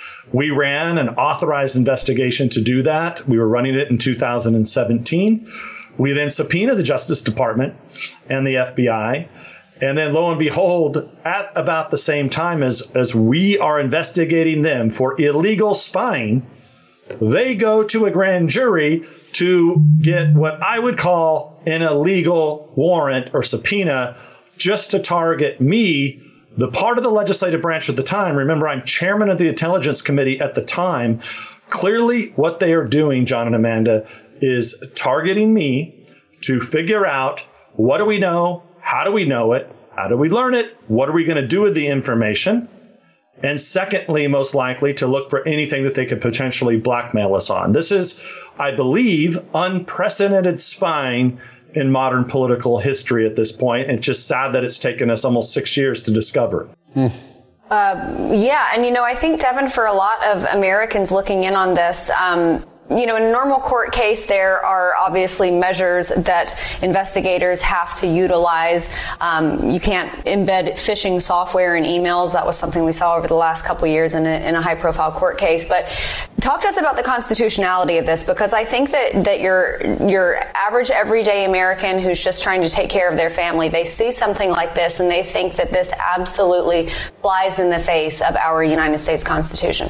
Speaker 5: We ran an authorized investigation to do that. We were running it in two thousand seventeen. We then subpoenaed the Justice Department and the F B I. And then lo and behold, at about the same time as, as we are investigating them for illegal spying, they go to a grand jury to get what I would call an illegal warrant or subpoena just to target me, the part of the legislative branch at the time. Remember, I'm chairman of the Intelligence Committee at the time. Clearly, what they are doing, John and Amanda, is targeting me to figure out what do we know, how do we know it, how do we learn it, what are we going to do with the information, and secondly, most likely, to look for anything that they could potentially blackmail us on. This is, I believe, unprecedented spying in modern political history at this point. It's just sad that it's taken us almost six years to discover.
Speaker 1: Hmm.
Speaker 6: Uh, yeah, and you know, I think, Devin, for a lot of Americans looking in on this, um, you know, in a normal court case, there are obviously measures that investigators have to utilize. Um, you can't embed phishing software in emails. That was something we saw over the last couple of years in a, in a high-profile court case. But talk to us about the constitutionality of this, because I think that, that your your average, everyday American who's just trying to take care of their family, they see something like this and they think that this absolutely flies in the face of our United States Constitution.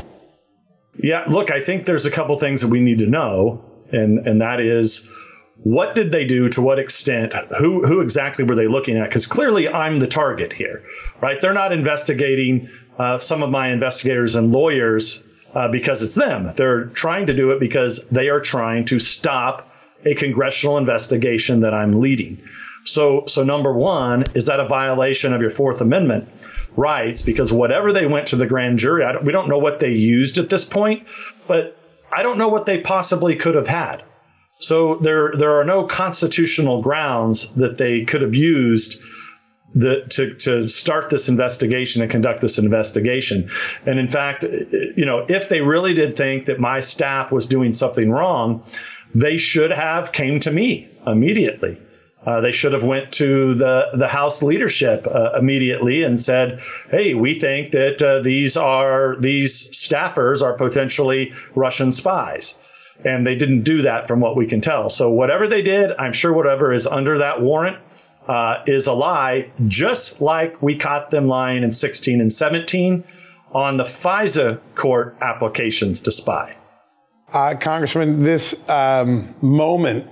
Speaker 5: Yeah, look, I think there's a couple things that we need to know, and, and that is, what did they do? To what extent? Who who exactly were they looking at? Because clearly I'm the target here, right? They're not investigating uh, some of my investigators and lawyers uh, because it's them. They're trying to do it because they are trying to stop a congressional investigation that I'm leading. So, so number one, is that a violation of your Fourth Amendment rights? Because whatever they went to the grand jury, I don't, we don't know what they used at this point, but I don't know what they possibly could have had. So there, there are no constitutional grounds that they could have used the, to, to start this investigation and conduct this investigation. And in fact, you know, if they really did think that my staff was doing something wrong, they should have came to me immediately. Uh, they should have went to the, the House leadership uh, immediately and said, hey, we think that uh, these are these staffers are potentially Russian spies. And they didn't do that from what we can tell. So whatever they did, I'm sure whatever is under that warrant uh, is a lie, just like we caught them lying in sixteen and seventeen on the FISA court applications to spy.
Speaker 1: Uh, Congressman, this um, moment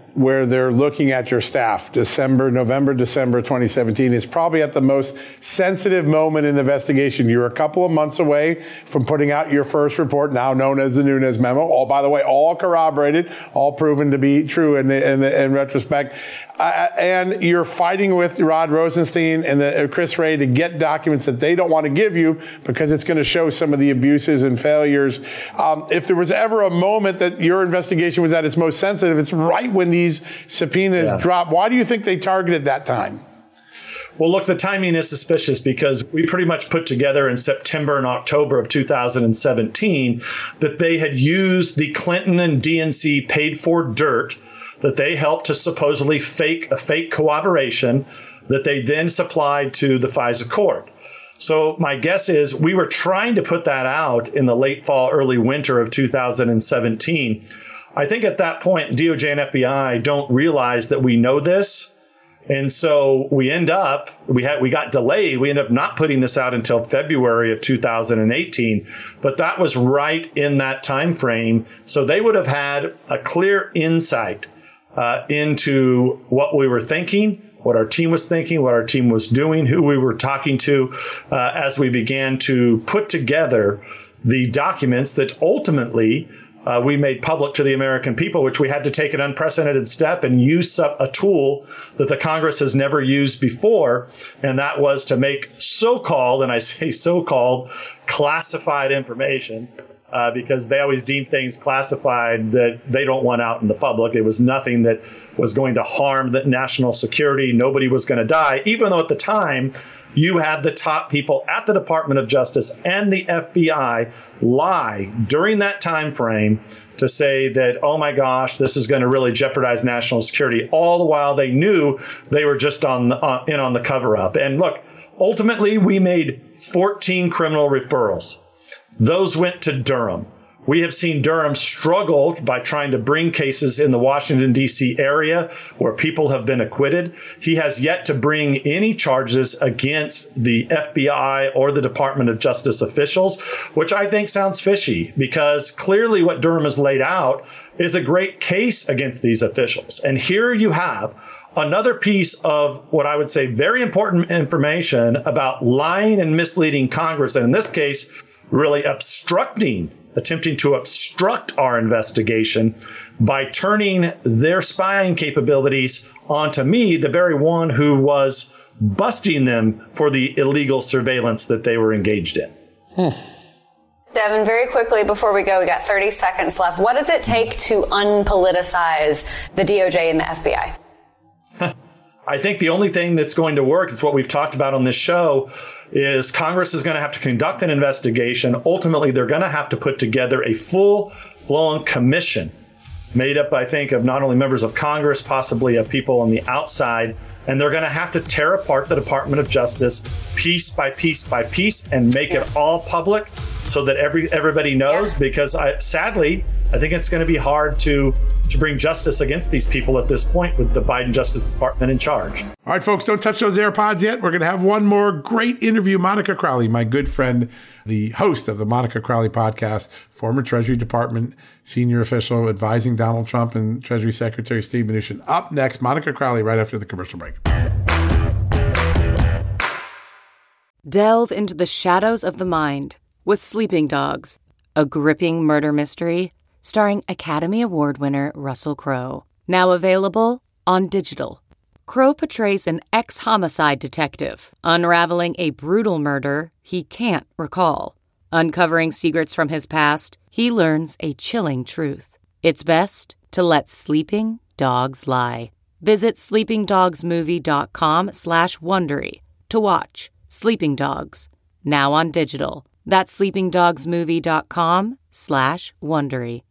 Speaker 1: where they're looking at your staff, December, November, December twenty seventeen, is probably at the most sensitive moment in the investigation. You're a couple of months away from putting out your first report, now known as the Nunes Memo. All, by the way, all corroborated, all proven to be true in, the, in, the, in retrospect. Uh, and you're fighting with Rod Rosenstein and the, uh, Chris Wray to get documents that they don't want to give you because it's going to show some of the abuses and failures. Um, if there was ever a moment that your investigation was at its most sensitive, it's right when these subpoenas yeah. drop. Why do you think they targeted that time?
Speaker 5: Well, look, the timing is suspicious because we pretty much put together in September and October of two thousand seventeen that they had used the Clinton and D N C paid for dirt that they helped to supposedly fake a fake corroboration that they then supplied to the FISA court. So my guess is we were trying to put that out in the late fall, early winter of two thousand seventeen. I think at that point, D O J and F B I don't realize that we know this. And so we end up, we had, we got delayed. We ended up not putting this out until February of two thousand eighteen. But that was right in that time frame. So they would have had a clear insight uh, into what we were thinking, what our team was thinking, what our team was doing, who we were talking to uh, as we began to put together the documents that ultimately Uh, we made public to the American people, which we had to take an unprecedented step and use a tool that the Congress has never used before. And that was to make so-called, and I say so-called, classified information, uh, because they always deem things classified that they don't want out in the public. It was nothing that was going to harm the national security. Nobody was going to die, even though at the time you had the top people at the Department of Justice and the F B I lie during that time frame to say that, oh my gosh, this is going to really jeopardize national security, all the while they knew they were just on the, uh, in on the cover up. And look, ultimately, we made fourteen criminal referrals. Those went to Durham. We have seen Durham struggle by trying to bring cases in the Washington, D C area where people have been acquitted. He has yet to bring any charges against the F B I or the Department of Justice officials, which I think sounds fishy because clearly what Durham has laid out is a great case against these officials. And here you have another piece of what I would say very important information about lying and misleading Congress, and in this case, really obstructing attempting to obstruct our investigation by turning their spying capabilities onto me, the very one who was busting them for the illegal surveillance that they were engaged in.
Speaker 6: Hmm. Devin, very quickly before we go, we got thirty seconds left. What does it take to unpoliticize the D O J and the F B I?
Speaker 5: I think the only thing that's going to work is what we've talked about on this show is Congress is going to have to conduct an investigation. Ultimately, they're going to have to put together a full-blown commission made up, I think, of not only members of Congress, possibly of people on the outside, and they're going to have to tear apart the Department of Justice piece by piece by piece and make it all public so that every everybody knows, yeah. because I, sadly, I think it's going to be hard to to bring justice against these people at this point with the Biden Justice Department in charge.
Speaker 1: All right, folks, don't touch those AirPods yet. We're going to have one more great interview. Monica Crowley, my good friend, the host of the Monica Crowley podcast, former Treasury Department senior official advising Donald Trump and Treasury Secretary Steve Mnuchin. Up next, Monica Crowley right after the commercial break.
Speaker 7: Delve into the shadows of the mind with Sleeping Dogs, a gripping murder mystery starring Academy Award winner Russell Crowe. Now available on digital. Crowe portrays an ex-homicide detective unraveling a brutal murder he can't recall. Uncovering secrets from his past, he learns a chilling truth. It's best to let sleeping dogs lie. Visit sleepingdogsmovie.com slash Wondery to watch Sleeping Dogs, now on digital. That's sleepingdogsmovie.com slash Wondery.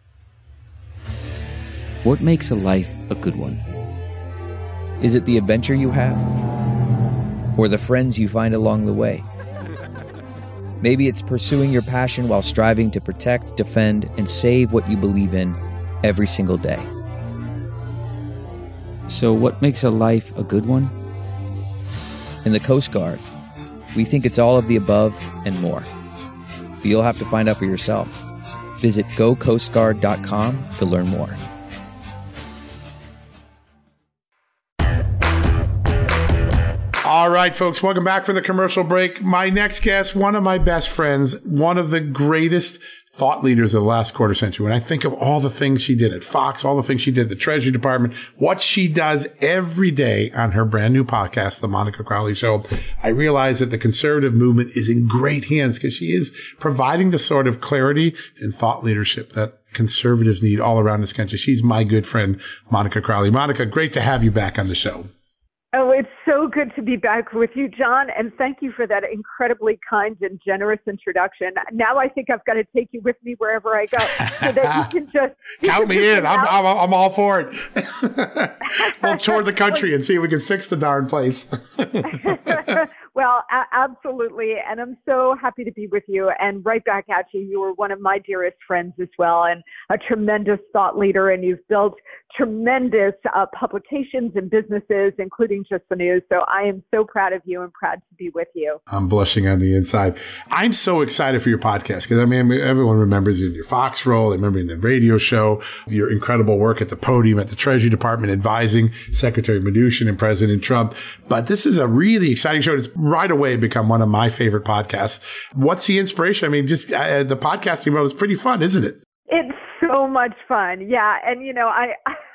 Speaker 3: What makes a life a good one? Is it the adventure you have? Or the friends you find along the way? Maybe it's pursuing your passion while striving to protect, defend, and save what you believe in every single day. So what makes a life a good one? In the Coast Guard, we think it's all of the above and more. But you'll have to find out for yourself. Visit go coast guard dot com to learn more.
Speaker 1: All right, folks, welcome back for the commercial break. My next guest, one of my best friends, one of the greatest thought leaders of the last quarter century. When I think of all the things she did at Fox, all the things she did at the Treasury Department, what she does every day on her brand new podcast, The Monica Crowley Show, I realize that the conservative movement is in great hands because she is providing the sort of clarity and thought leadership that conservatives need all around this country. She's my good friend, Monica Crowley. Monica, great to have you back on the show.
Speaker 8: Oh, it's so good to be back with you, John, and thank you for that incredibly kind and generous introduction. Now I think I've got to take you with me wherever I go so that you can just... You
Speaker 1: Count
Speaker 8: can
Speaker 1: me
Speaker 8: just
Speaker 1: in. I'm, I'm, I'm all for it. We'll tour the country and see if we can fix the darn place.
Speaker 8: Well, a- absolutely. And I'm so happy to be with you and right back at you. You were one of my dearest friends as well and a tremendous thought leader. And you've built tremendous uh, publications and businesses, including Just the News. So I am so proud of you and proud to be with you.
Speaker 1: I'm blushing on the inside. I'm so excited for your podcast because, I mean, everyone remembers you in your Fox role. They remember in the radio show, your incredible work at the podium at the Treasury Department advising Secretary Mnuchin and President Trump. But this is a really exciting show. It's right away become one of my favorite podcasts. What's the inspiration? I mean, just uh, the podcasting world is pretty fun, isn't it?
Speaker 8: It's so much fun. Yeah. And, you know, I,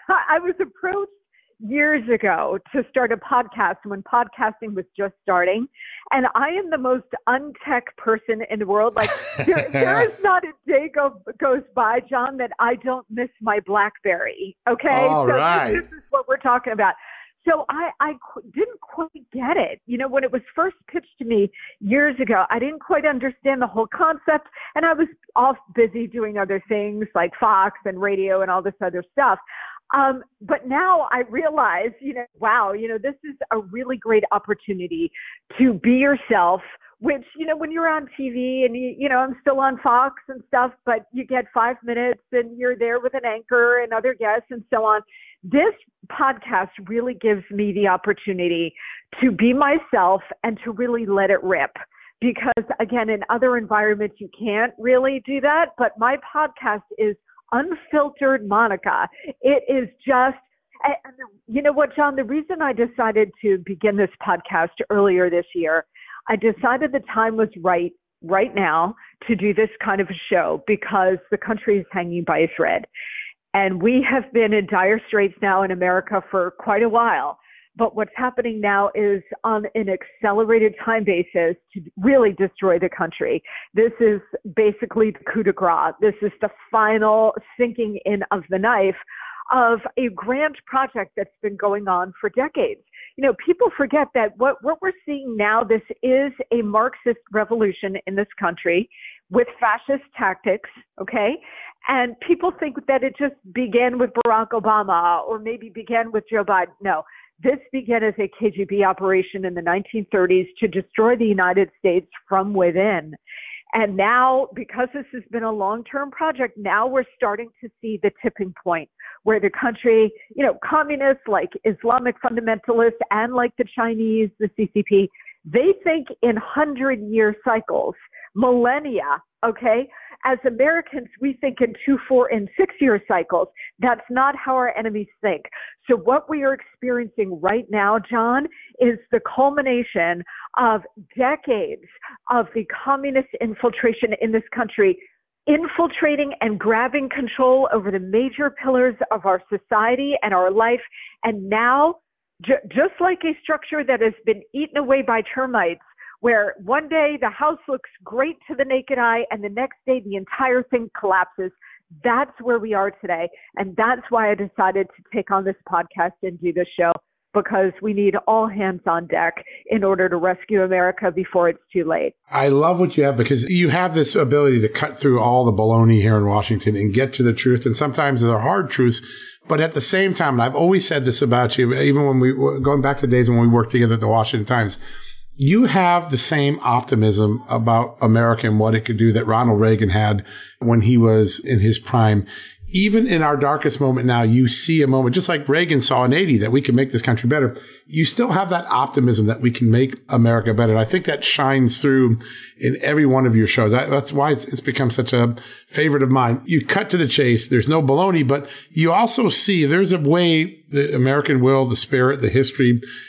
Speaker 8: I was approached years ago to start a podcast when podcasting was just starting. And I am the most untech person in the world. Like there, there is not a day go, goes by, John, that I don't miss my BlackBerry. Okay.
Speaker 1: All
Speaker 8: so
Speaker 1: right.
Speaker 8: This, this is what we're talking about. So I, I qu- didn't quite get it. You know, when it was first pitched to me years ago, I didn't quite understand the whole concept. And I was off busy doing other things like Fox and radio and all this other stuff. Um, but now I realize, you know, wow, you know, this is a really great opportunity to be yourself, which, you know, when you're on T V and, you, you know, I'm still on Fox and stuff, but you get five minutes and you're there with an anchor and other guests and so on. This podcast really gives me the opportunity to be myself and to really let it rip. Because again, in other environments, you can't really do that. But my podcast is Unfiltered Monica. It is just, and you know what, John, the reason I decided to begin this podcast earlier this year, I decided the time was right, right now to do this kind of a show because the country is hanging by a thread. And we have been in dire straits now in America for quite a while. But what's happening now is on an accelerated time basis to really destroy the country. This is basically the coup de grace. This is the final sinking in of the knife of a grand project that's been going on for decades. You know, people forget that what, what we're seeing now, this is a Marxist revolution in this country with fascist tactics, okay? And people think that it just began with Barack Obama or maybe began with Joe Biden. No, this began as a K G B operation in the nineteen thirties to destroy the United States from within. And now, because this has been a long-term project, now we're starting to see the tipping point where the country, you know, communists like Islamic fundamentalists and like the Chinese, the C C P, they think in hundred-year cycles, millennia, okay? As Americans, we think in two, four, and six-year cycles. That's not how our enemies think. So what we are experiencing right now, John, is the culmination of decades of the communist infiltration in this country, infiltrating and grabbing control over the major pillars of our society and our life. And now, j- just like a structure that has been eaten away by termites, where one day the house looks great to the naked eye and the next day the entire thing collapses. That's where we are today. And that's why I decided to take on this podcast and do this show, because we need all hands on deck in order to rescue America before it's too late.
Speaker 1: I love what you have because you have this ability to cut through all the baloney here in Washington and get to the truth. And sometimes they're hard truths. But at the same time, and I've always said this about you, even when we, going back to the days when we worked together at the Washington Times, you have the same optimism about America and what it could do that Ronald Reagan had when he was in his prime. Even in our darkest moment now, you see a moment, just like Reagan saw in eighty, that we can make this country better. You still have that optimism that we can make America better. And I think that shines through in every one of your shows. I, that's why it's, it's become such a favorite of mine. You cut to the chase. There's no baloney, but you also see there's a way the American will, the spirit, the history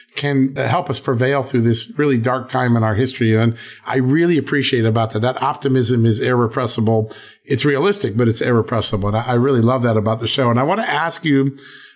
Speaker 1: can help us prevail through this really dark time in our history. And I really appreciate about that. That optimism is irrepressible. It's realistic, but it's irrepressible. And I really love that about the show. And I want to ask you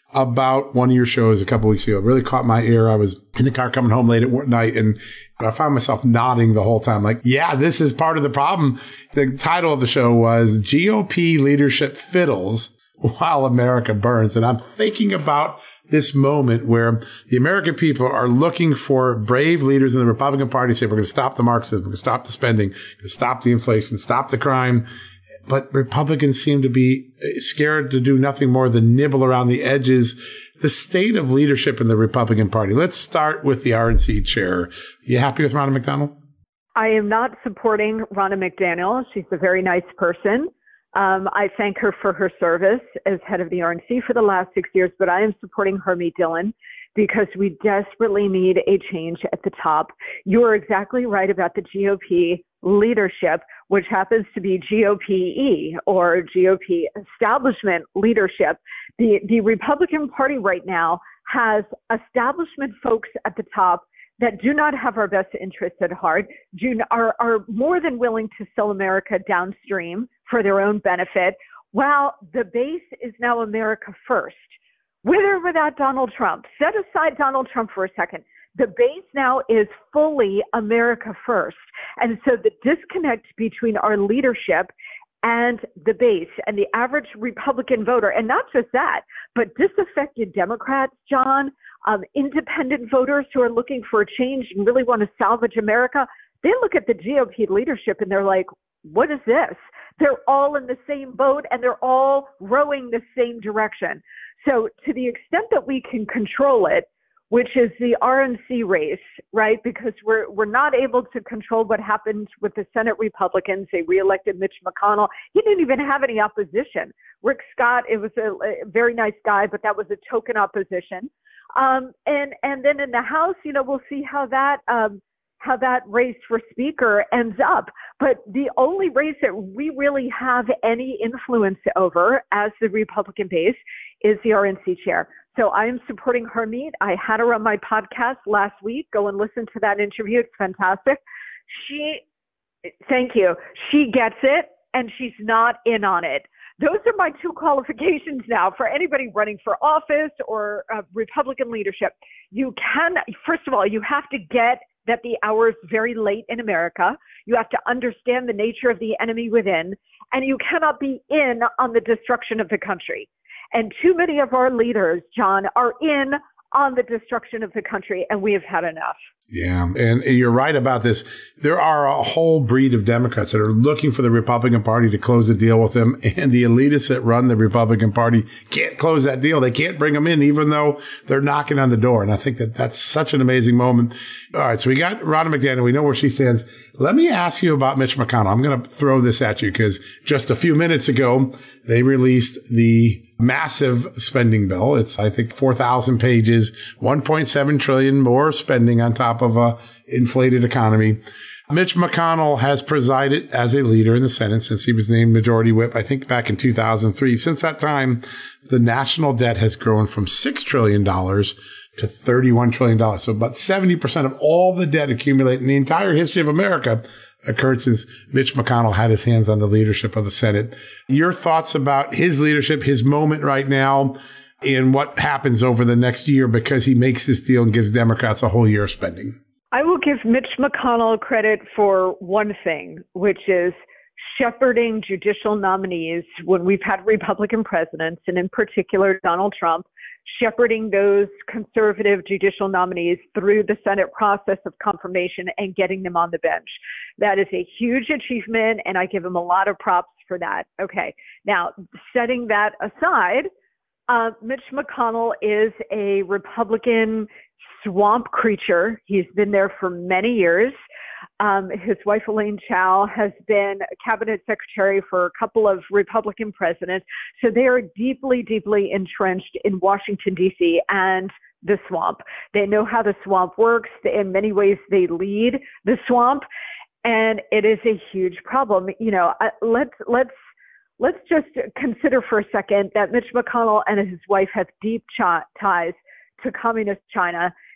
Speaker 1: about one of your shows a couple weeks ago. It really caught my ear. I was in the car coming home late at night, and I found myself nodding the whole time. Like, yeah, this is part of the problem. The title of the show was G O P Leadership Fiddles While America Burns. And I'm thinking about this moment where the American people are looking for brave leaders in the Republican Party to say, we're going to stop the Marxism, we're going to stop the spending, we're going to stop the inflation, stop the crime. But Republicans seem to be scared to do nothing more than nibble around the edges. The state of leadership in the Republican Party. Let's start with the R N C chair. You happy with Ronna McDaniel?
Speaker 8: I am not supporting Ronna McDaniel. She's a very nice person. Um, I thank her for her service as head of the R N C for the last six years, but I am supporting Harmeet Dillon because we desperately need a change at the top. You are exactly right about the G O P leadership, which happens to be G O P E or G O P establishment leadership. The, the Republican Party right now has establishment folks at the top that do not have our best interests at heart, do, are, are more than willing to sell America downstream for their own benefit, while the base is now America first. With or without Donald Trump, set aside Donald Trump for a second. The base now is fully America first. And so the disconnect between our leadership and the base and the average Republican voter, and not just that, but disaffected Democrats, John, um, independent voters who are looking for a change and really want to salvage America, they look at the G O P leadership and they're like, what is this? They're all in the same boat and they're all rowing the same direction. So to the extent that we can control it, which is the R N C race, right? Because we're we're not able to control what happened with the Senate Republicans. They reelected Mitch McConnell. He didn't even have any opposition. Rick Scott, it was a, a very nice guy, but that was a token opposition. Um, and and then in the House, you know, we'll see how that um, how that race for Speaker ends up. But the only race that we really have any influence over as the Republican base is the R N C chair. So I am supporting Harmeet. I had her on my podcast last week. Go and listen to that interview. It's fantastic. She, thank you. She gets it, and she's not in on it. Those are my two qualifications now for anybody running for office or uh, Republican leadership. You can, first of all, you have to get that the hour is very late in America. You have to understand the nature of the enemy within, and you cannot be in on the destruction of the country. And too many of our leaders, John, are in on the destruction of the country, and we have had enough.
Speaker 1: Yeah, and you're right about this. There are a whole breed of Democrats that are looking for the Republican Party to close a deal with them, and the elitists that run the Republican Party can't close that deal. They can't bring them in, even though they're knocking on the door. And I think that that's such an amazing moment. All right, so we got Ronna McDaniel. We know where she stands. Let me ask you about Mitch McConnell. I'm going to throw this at you because just a few minutes ago, they released the massive spending bill. It's, I think, four thousand pages, one point seven trillion more spending on top of a inflated economy. Mitch McConnell has presided as a leader in the Senate since he was named Majority Whip, I think back in two thousand three. Since that time, the national debt has grown from six trillion dollars to thirty-one trillion dollars. So about seventy percent of all the debt accumulated in the entire history of America occurred since Mitch McConnell had his hands on the leadership of the Senate. Your thoughts about his leadership, his moment right now, and what happens over the next year because he makes this deal and gives Democrats a whole year of spending?
Speaker 8: I will give Mitch McConnell credit for one thing, which is shepherding judicial nominees when we've had Republican presidents, and in particular Donald Trump, shepherding those conservative judicial nominees through the Senate process of confirmation and getting them on the bench. That is a huge achievement, and I give him a lot of props for that. Okay, now setting that aside, uh, Mitch McConnell is a Republican swamp creature. He's been there for many years. Um, his wife, Elaine Chao, has been a cabinet secretary for a couple of Republican presidents. So they are deeply, deeply entrenched in Washington, D C and the swamp. They know how the swamp works. In many ways, they lead the swamp. And it is a huge problem. You know, let's, let's, let's just consider for a second that Mitch McConnell and his wife have deep ch- ties to communist China,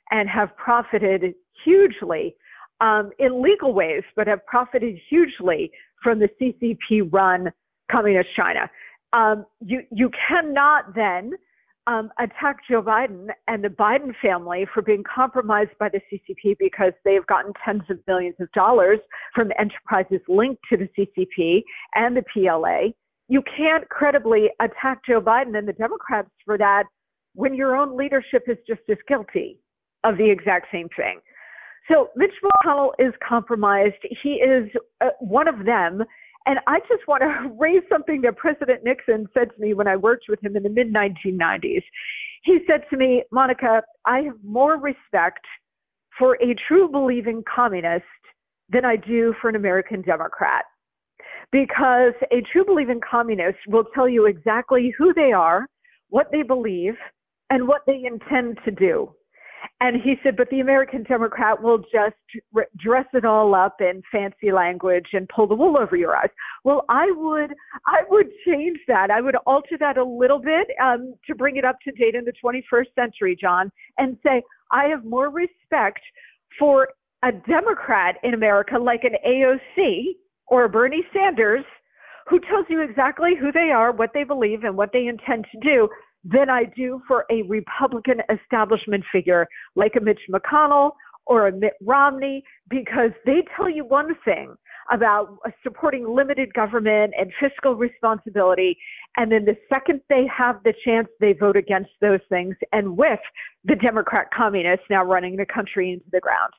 Speaker 8: and have profited hugely um, in legal ways, but have profited hugely from the C C P-run communist China. Um, you you cannot then um, attack Joe Biden and the Biden family for being compromised by the C C P because they have gotten tens of millions of dollars from enterprises linked to the C C P and the P L A. You can't credibly attack Joe Biden and the Democrats for that when your own leadership is just as guilty of the exact same thing. So Mitch McConnell is compromised. He is uh, one of them. And I just want to raise something that President Nixon said to me when I worked with him in the mid nineteen nineties. He said to me, Monica, I have more respect for a true believing communist than I do for an American Democrat. Because a true believing communist will tell you exactly who they are, what they believe, and what they intend to do. And he said, but the American Democrat will just re- dress it all up in fancy language and pull the wool over your eyes. Well, I would, I would change that. I would alter that a little bit um, to bring it up to date in the twenty-first century, John, and say, I have more respect for a Democrat in America like an A O C or a Bernie Sanders who tells you exactly who they are, what they believe, and what they intend to do than I do for a Republican establishment figure like a Mitch McConnell or a Mitt Romney, because they tell you one thing about supporting limited government and fiscal responsibility, and then the second they have the chance, they vote against those things, and with the Democrat communists now running the country into the ground.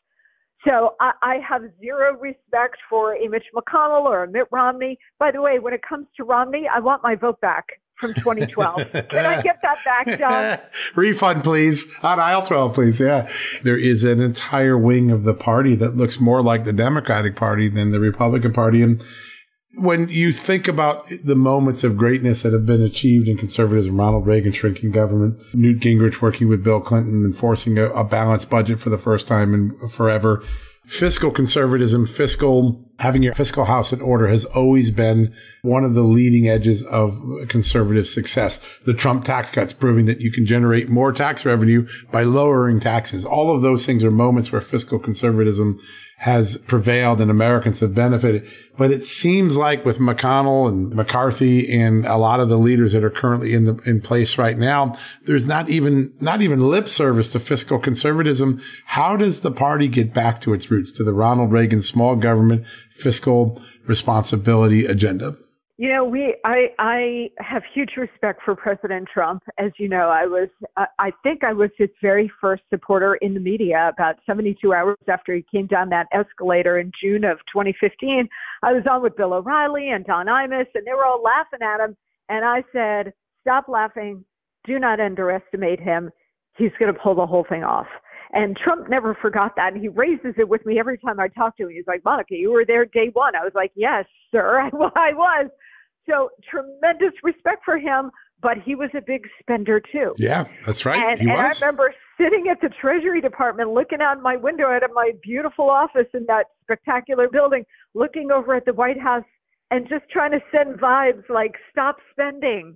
Speaker 8: So I, I have zero respect for a Mitch McConnell or a Mitt Romney. By the way, when it comes to Romney, I want my vote back from twenty twelve. Can I get that back, John?
Speaker 1: Refund, please. On aisle twelve, please. Yeah. There is an entire wing of the party that looks more like the Democratic Party than the Republican Party. And when you think about the moments of greatness that have been achieved in conservatism, Ronald Reagan shrinking government, Newt Gingrich working with Bill Clinton and forcing a, a balanced budget for the first time in forever, fiscal conservatism, fiscal, having your fiscal house in order has always been one of the leading edges of conservative success. The Trump tax cuts proving that you can generate more tax revenue by lowering taxes. All of those things are moments where fiscal conservatism has prevailed and Americans have benefited. But it seems like with McConnell and McCarthy and a lot of the leaders that are currently in the, in place right now, there's not even, not even lip service to fiscal conservatism. How does the party get back to its roots, to the Ronald Reagan small government fiscal responsibility agenda?
Speaker 8: You know, we I I have huge respect for President Trump. As you know, I was I, I think I was his very first supporter in the media about seventy-two hours after he came down that escalator in June of twenty fifteen. I was on with Bill O'Reilly and Don Imus, and they were all laughing at him. And I said, stop laughing. Do not underestimate him. He's going to pull the whole thing off. And Trump never forgot that. And he raises it with me every time I talk to him. He's like, Monica, you were there day one. I was like, yes, sir, I, I was. So tremendous respect for him, but he was a big spender too.
Speaker 1: Yeah, that's right.
Speaker 8: And,
Speaker 1: he
Speaker 8: and
Speaker 1: was.
Speaker 8: I remember sitting at the Treasury Department, looking out my window out of my beautiful office in that spectacular building, looking over at the White House and just trying to send vibes like, stop spending,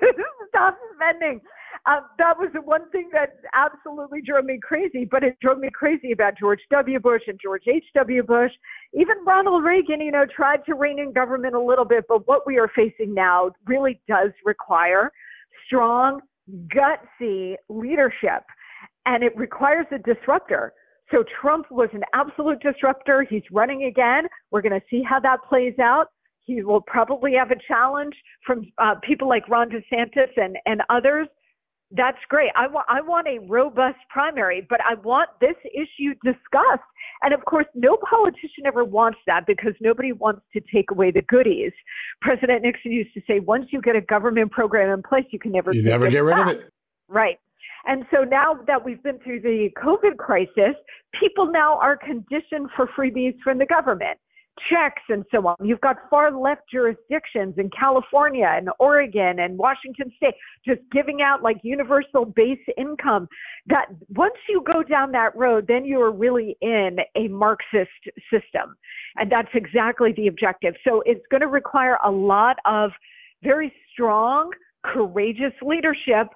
Speaker 8: stop spending. Um, that was the one thing that absolutely drove me crazy, but it drove me crazy about George W. Bush and George H W. Bush. Even Ronald Reagan, you know, tried to rein in government a little bit, but what we are facing now really does require strong, gutsy leadership, and it requires a disruptor. So Trump was an absolute disruptor. He's running again. We're going to see how that plays out. He will probably have a challenge from uh, people like Ron DeSantis and, and others. That's great. I want I want a robust primary, but I want this issue discussed. And of course, no politician ever wants that because nobody wants to take away the goodies. President Nixon used to say, once you get a government program in place, you can never
Speaker 1: you never get rid
Speaker 8: back.
Speaker 1: of it.
Speaker 8: Right. And so now that we've been through the COVID crisis, people now are conditioned for freebies from the government. Checks and so on. You've got far left jurisdictions in California and Oregon and Washington State just giving out like universal base income. That once you go down that road, then you are really in a Marxist system. And that's exactly the objective. So it's going to require a lot of very strong, courageous leadership.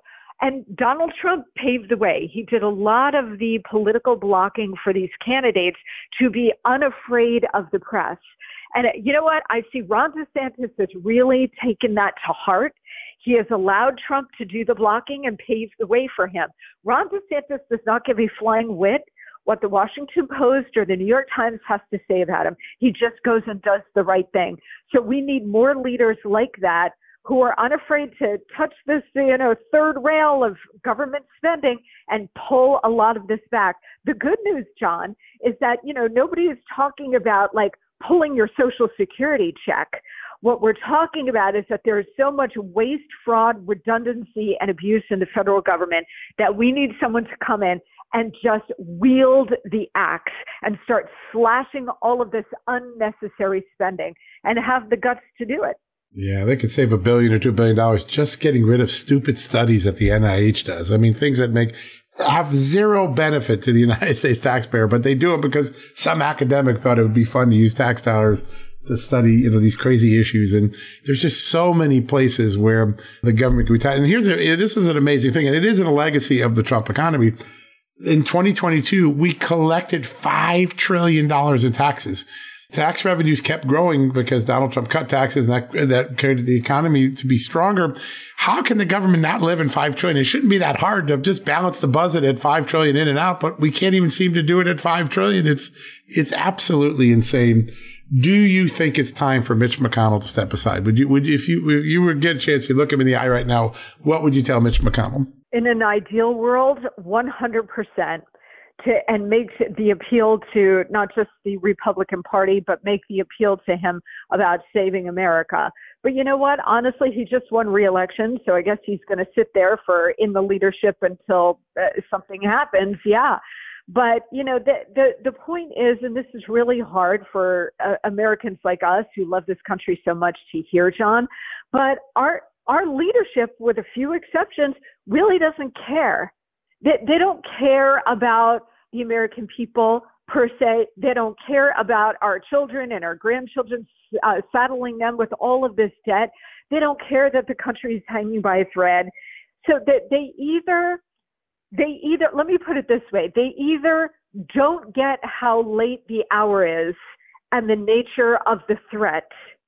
Speaker 8: And Donald Trump paved the way. He did a lot of the political blocking for these candidates to be unafraid of the press. And you know what? I see Ron DeSantis has really taken that to heart. He has allowed Trump to do the blocking and pave the way for him. Ron DeSantis does not give a flying whit what the Washington Post or the New York Times has to say about him. He just goes and does the right thing. So we need more leaders like that who are unafraid to touch this, you know, third rail of government spending and pull a lot of this back. The good news, John, is that, you know, nobody is talking about like pulling your Social Security check. What we're talking about is that there is so much waste, fraud, redundancy, and abuse in the federal government that we need someone to come in and just wield the axe and start slashing all of this unnecessary spending and have the guts to do it.
Speaker 1: Yeah, they could save a billion or two billion dollars just getting rid of stupid studies that the N I H does. I mean, things that make have zero benefit to the United States taxpayer, but they do it because some academic thought it would be fun to use tax dollars to study, you know, these crazy issues. And there's just so many places where the government can be tied. And here's a, this is an amazing thing, and it is a legacy of the Trump economy. In twenty twenty-two, we collected five trillion dollars in taxes. Tax revenues kept growing because Donald Trump cut taxes, and that, that carried the economy to be stronger. How can the government not live in five trillion? It shouldn't be that hard to just balance the budget at five trillion in and out, but we can't even seem to do it at five trillion. It's, it's absolutely insane. Do you think it's time for Mitch McConnell to step aside? Would you, would you, if you, if you were to get a chance, you look him in the eye right now, what would you tell Mitch McConnell?
Speaker 8: In an ideal world, one hundred percent. To, and makes the appeal to not just the Republican Party, but make the appeal to him about saving America. But you know what? Honestly, he just won re-election, so I guess he's going to sit there for in the leadership until uh, something happens. Yeah. But, you know, the, the, the point is, and this is really hard for uh, Americans like us who love this country so much to hear, John, but our, our leadership, with a few exceptions, really doesn't care. They, they don't care about the American people per se. They don't care about our children and our grandchildren, uh, saddling them with all of this debt. They don't care that the country is hanging by a thread. So that they either, they either, let me put it this way, they either don't get how late the hour is and the nature of the threat.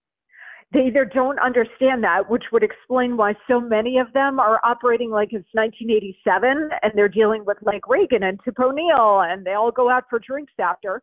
Speaker 8: They either don't understand that, which would explain why so many of them are operating like it's nineteen eighty-seven and they're dealing with like Reagan and Tip O'Neill and they all go out for drinks after,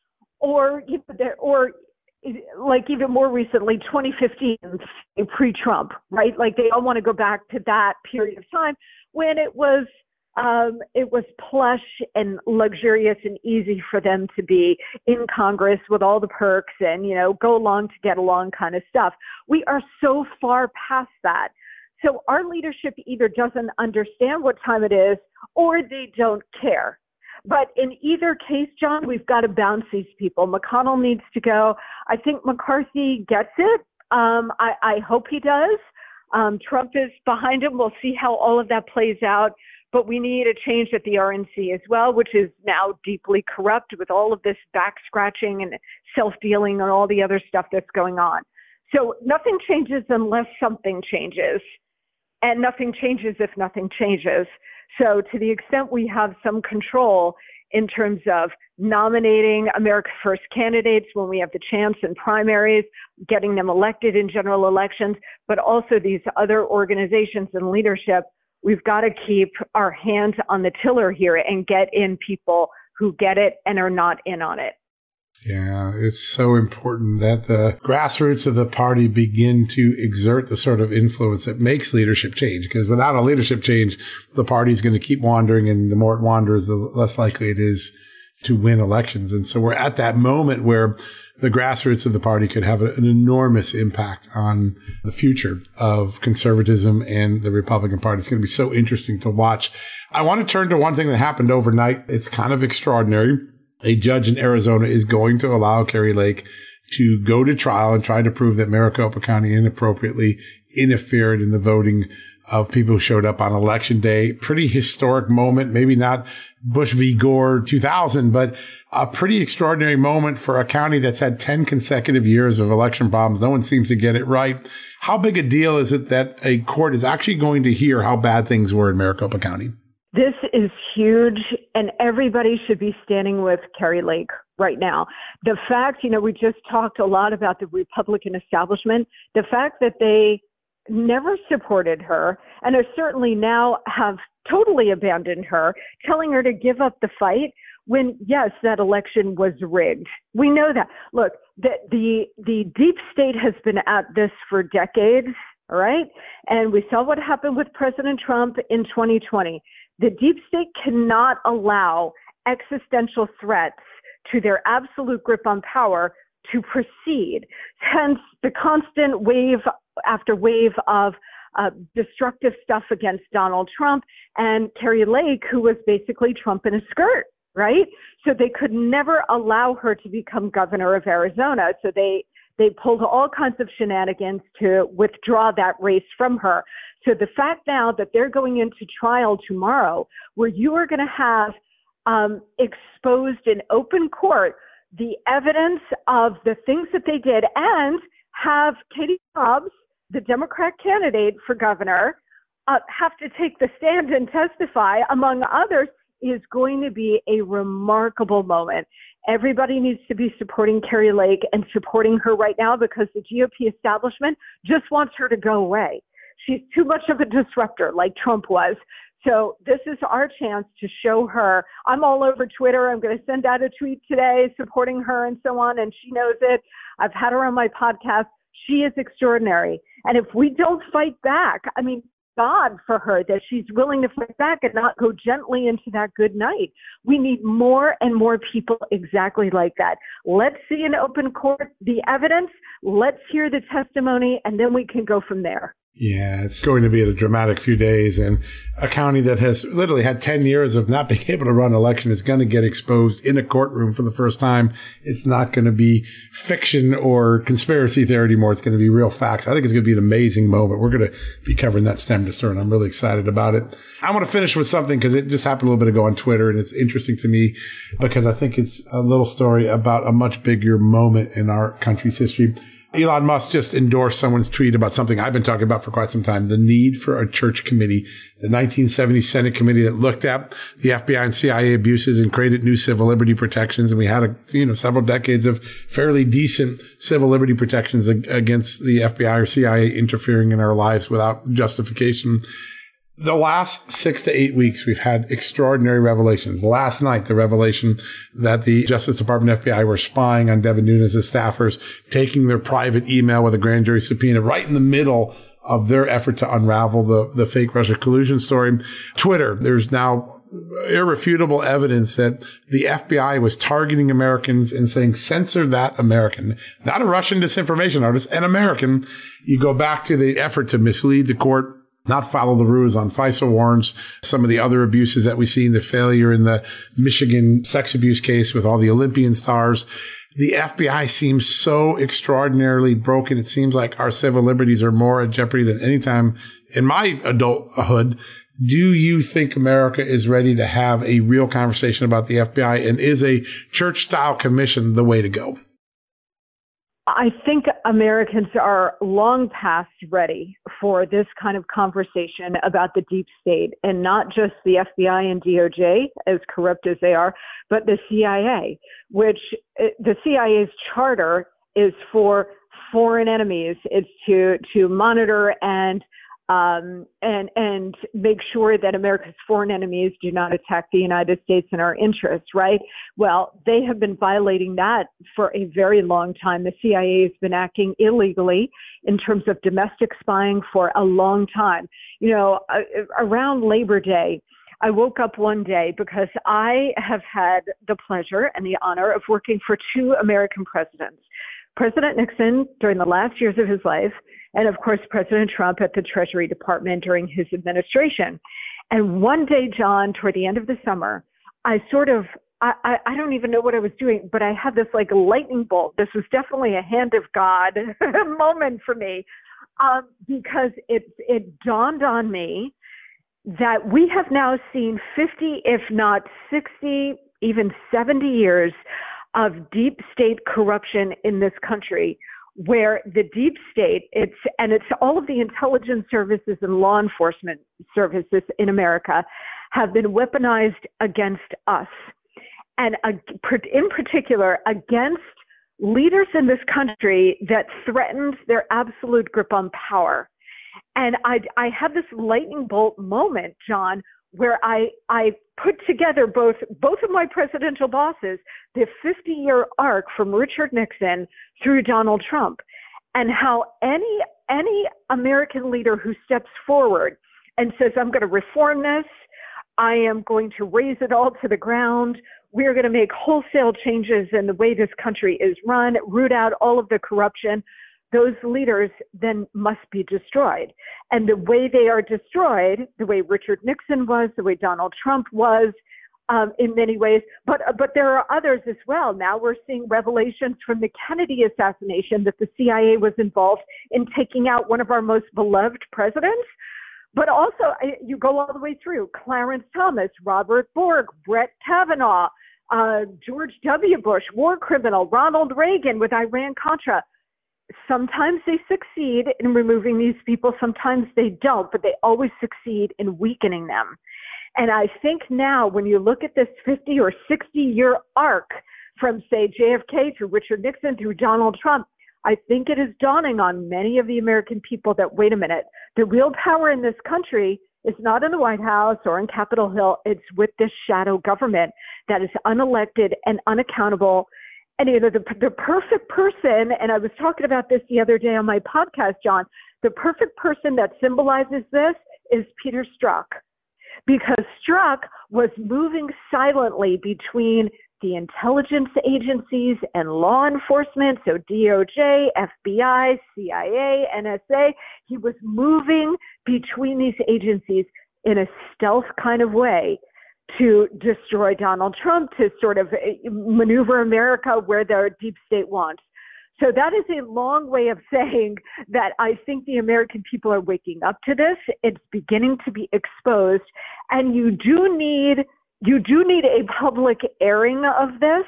Speaker 8: or or like even more recently, twenty fifteen, pre-Trump, right? Like they all want to go back to that period of time when it was Um, it was plush and luxurious and easy for them to be in Congress with all the perks and, you know, go along to get along kind of stuff. We are so far past that. So our leadership either doesn't understand what time it is or they don't care. But in either case, John, we've got to bounce these people. McConnell needs to go. I think McCarthy gets it. Um, I, I hope he does. Um, Trump is behind him. We'll see how all of that plays out. But we need a change at the R N C as well, which is now deeply corrupt with all of this back scratching and self-dealing and all the other stuff that's going on. So nothing changes unless something changes, and nothing changes if nothing changes. So to the extent we have some control in terms of nominating America First candidates when we have the chance in primaries, getting them elected in general elections, but also these other organizations and leadership, we've got to keep our hands on the tiller here and get in people who get it and are not in on it.
Speaker 1: Yeah, it's so important that the grassroots of the party begin to exert the sort of influence that makes leadership change. Because without a leadership change, the party is going to keep wandering, and the more it wanders, the less likely it is to win elections. And so we're at that moment where the grassroots of the party could have an enormous impact on the future of conservatism and the Republican Party. It's going to be so interesting to watch. I want to turn to one thing that happened overnight. It's kind of extraordinary. A judge in Arizona is going to allow Kari Lake to go to trial and try to prove that Maricopa County inappropriately interfered in the voting of people who showed up on election day. Pretty historic moment, maybe not Bush v. Gore two thousand, but a pretty extraordinary moment for a county that's had ten consecutive years of election problems. No one seems to get it right. How big a deal is it that a court is actually going to hear how bad things were in Maricopa County?
Speaker 8: This is huge, and everybody should be standing with Kari Lake right now. The fact, you know, we just talked a lot about the Republican establishment. The fact that they never supported her and are certainly now have totally abandoned her, telling her to give up the fight when, yes, that election was rigged. We know that. Look, the, the, the deep state has been at this for decades, all right? And we saw what happened with President Trump in twenty twenty. The deep state cannot allow existential threats to their absolute grip on power to proceed. Hence, the constant wave after wave of uh, destructive stuff against Donald Trump and Kari Lake, who was basically Trump in a skirt, right? So they could never allow her to become governor of Arizona. So they they pulled all kinds of shenanigans to withdraw that race from her. So the fact now that they're going into trial tomorrow, where you are going to have um, exposed in open court the evidence of the things that they did, and have Katie Hobbs, the Democrat candidate for governor, uh, have to take the stand and testify, among others, is going to be a remarkable moment. Everybody needs to be supporting Kari Lake and supporting her right now, because the G O P establishment just wants her to go away. She's too much of a disruptor, like Trump was. So this is our chance to show her. I'm all over Twitter. I'm going to send out a tweet today supporting her and so on, and she knows it. I've had her on my podcast. She is extraordinary. And if we don't fight back, I mean, God for her that she's willing to fight back and not go gently into that good night. We need more and more people exactly like that. Let's see in open court the evidence. Let's hear the testimony, and then we can go from there.
Speaker 1: Yeah, it's going to be a dramatic few days, and a county that has literally had ten years of not being able to run an election is going to get exposed in a courtroom for the first time. It's not going to be fiction or conspiracy theory anymore. It's going to be real facts. I think it's going to be an amazing moment. We're going to be covering that stem to stern. I'm really excited about it. I want to finish with something because it just happened a little bit ago on Twitter, and it's interesting to me because I think it's a little story about a much bigger moment in our country's history. Elon Musk just endorsed someone's tweet about something I've been talking about for quite some time, the need for a church committee, the nineteen seventy Senate committee that looked at the F B I and C I A abuses and created new civil liberty protections. And we had, a, you know, several decades of fairly decent civil liberty protections against the F B I or C I A interfering in our lives without justification. The last six to eight weeks, we've had extraordinary revelations. Last night, the revelation that the Justice Department F B I were spying on Devin Nunes' staffers, taking their private email with a grand jury subpoena right in the middle of their effort to unravel the, the fake Russia collusion story. Twitter, there's now irrefutable evidence that the F B I was targeting Americans and saying, censor that American, not a Russian disinformation artist, an American. You go back to the effort to mislead the court, not follow the rules on FISA warrants, some of the other abuses that we see in the failure in the Michigan sex abuse case with all the Olympian stars. The F B I seems so extraordinarily broken. It seems like our civil liberties are more at jeopardy than any time in my adulthood. Do you think America is ready to have a real conversation about the F B I, and is a church-style commission the way to go?
Speaker 8: I think Americans are long past ready for this kind of conversation about the deep state, and not just the F B I and D O J, as corrupt as they are, but the C I A, which the C I A's charter is for foreign enemies. It's to, to monitor and Um, and, and make sure that America's foreign enemies do not attack the United States and our interests, right? Well, they have been violating that for a very long time. The C I A has been acting illegally in terms of domestic spying for a long time. You know, uh, around Labor Day, I woke up one day because I have had the pleasure and the honor of working for two American presidents. President Nixon during the last years of his life, and of course, President Trump at the Treasury Department during his administration. And one day, John, toward the end of the summer, I sort of, I, I, I don't even know what I was doing, but I had this like lightning bolt. This was definitely a hand of God moment for me. um, because it it dawned on me that we have now seen fifty, if not sixty, even seventy years of deep state corruption in this country, where the deep state, it's and it's all of the intelligence services and law enforcement services in America have been weaponized against us. And uh, in particular, against leaders in this country that threatened their absolute grip on power. And I, I had this lightning bolt moment, John, where I, I put together both, both of my presidential bosses, the fifty-year arc from Richard Nixon through Donald Trump, and how any, any American leader who steps forward and says, I'm going to reform this, I am going to raise it all to the ground, we're going to make wholesale changes in the way this country is run, root out all of the corruption, those leaders then must be destroyed. And the way they are destroyed, the way Richard Nixon was, the way Donald Trump was, um, in many ways, but but there are others as well. Now we're seeing revelations from the Kennedy assassination that the C I A was involved in taking out one of our most beloved presidents. But also, you go all the way through Clarence Thomas, Robert Bork, Brett Kavanaugh, uh, George W. Bush, war criminal, Ronald Reagan with Iran-Contra. Sometimes they succeed in removing these people, sometimes they don't, but they always succeed in weakening them. And I think now when you look at this fifty or sixty year arc from, say, J F K through Richard Nixon through Donald Trump, I think it is dawning on many of the American people that, wait a minute, the real power in this country is not in the White House or in Capitol Hill. It's with this shadow government that is unelected and unaccountable. And you know, the, the perfect person, and I was talking about this the other day on my podcast, John, the perfect person that symbolizes this is Peter Strzok, because Strzok was moving silently between the intelligence agencies and law enforcement, so D O J, F B I, C I A, N S A. He was moving between these agencies in a stealth kind of way to destroy Donald Trump, to sort of maneuver America where the deep state wants. So that is a long way of saying that I think the American people are waking up to this. It's beginning to be exposed, and you do need You do need a public airing of this.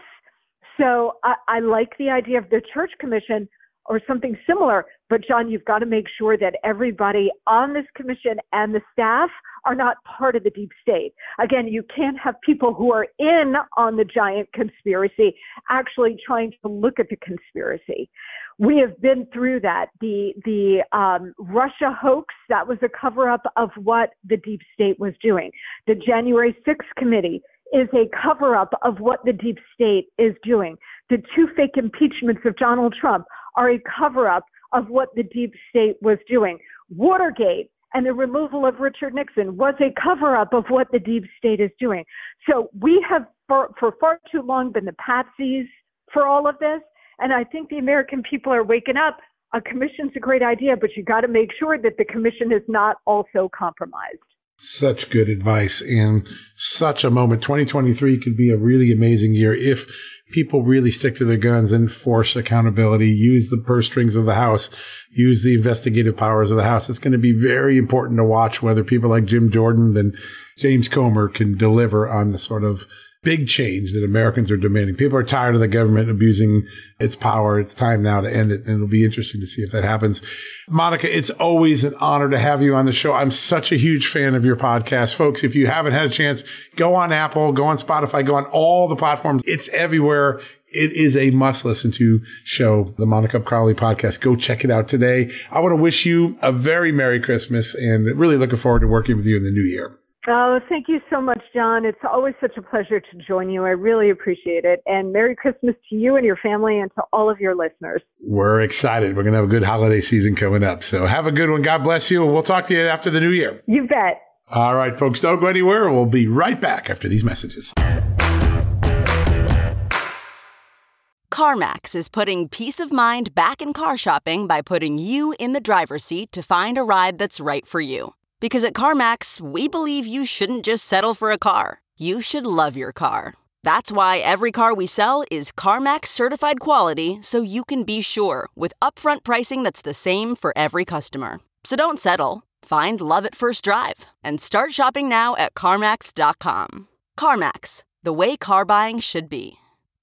Speaker 8: So I, I like the idea of the Church Commission or something similar. But, John, you've got to make sure that everybody on this commission and the staff are not part of the deep state. Again, you can't have people who are in on the giant conspiracy actually trying to look at the conspiracy. We have been through that. The the um, Russia hoax, that was a cover-up of what the deep state was doing. The January sixth committee is a cover-up of what the deep state is doing. The two fake impeachments of Donald Trump are a cover-up of what the deep state was doing. Watergate and the removal of Richard Nixon was a cover-up of what the deep state is doing. So we have, for, for far too long, been the patsies for all of this. And I think the American people are waking up. A commission's a great idea, but you got to make sure that the commission is not also compromised.
Speaker 1: Such good advice and such a moment. twenty twenty-three could be a really amazing year if people really stick to their guns and force accountability, use the purse strings of the House, use the investigative powers of the House. It's going to be very important to watch whether people like Jim Jordan and James Comer can deliver on the sort of big change that Americans are demanding. People are tired of the government abusing its power. It's time now to end it. And it'll be interesting to see if that happens. Monica, it's always an honor to have you on the show. I'm such a huge fan of your podcast. Folks, if you haven't had a chance, go on Apple, go on Spotify, go on all the platforms. It's everywhere. It is a must listen to show, the Monica Crowley podcast. Go check it out today. I want to wish you a very Merry Christmas and really looking forward to working with you in the new year.
Speaker 8: Oh, thank you so much, John. It's always such a pleasure to join you. I really appreciate it. And Merry Christmas to you and your family and to all of your listeners.
Speaker 1: We're excited. We're going to have a good holiday season coming up. So have a good one. God bless you. And we'll talk to you after the new year.
Speaker 8: You bet.
Speaker 1: All right, folks, don't go anywhere. We'll be right back after these messages.
Speaker 9: CarMax is putting peace of mind back in car shopping by putting you in the driver's seat to find a ride that's right for you. Because at CarMax, we believe you shouldn't just settle for a car. You should love your car. That's why every car we sell is CarMax certified quality, so you can be sure with upfront pricing that's the same for every customer. So don't settle. Find love at first drive and start shopping now at CarMax dot com. CarMax, the way car buying should be.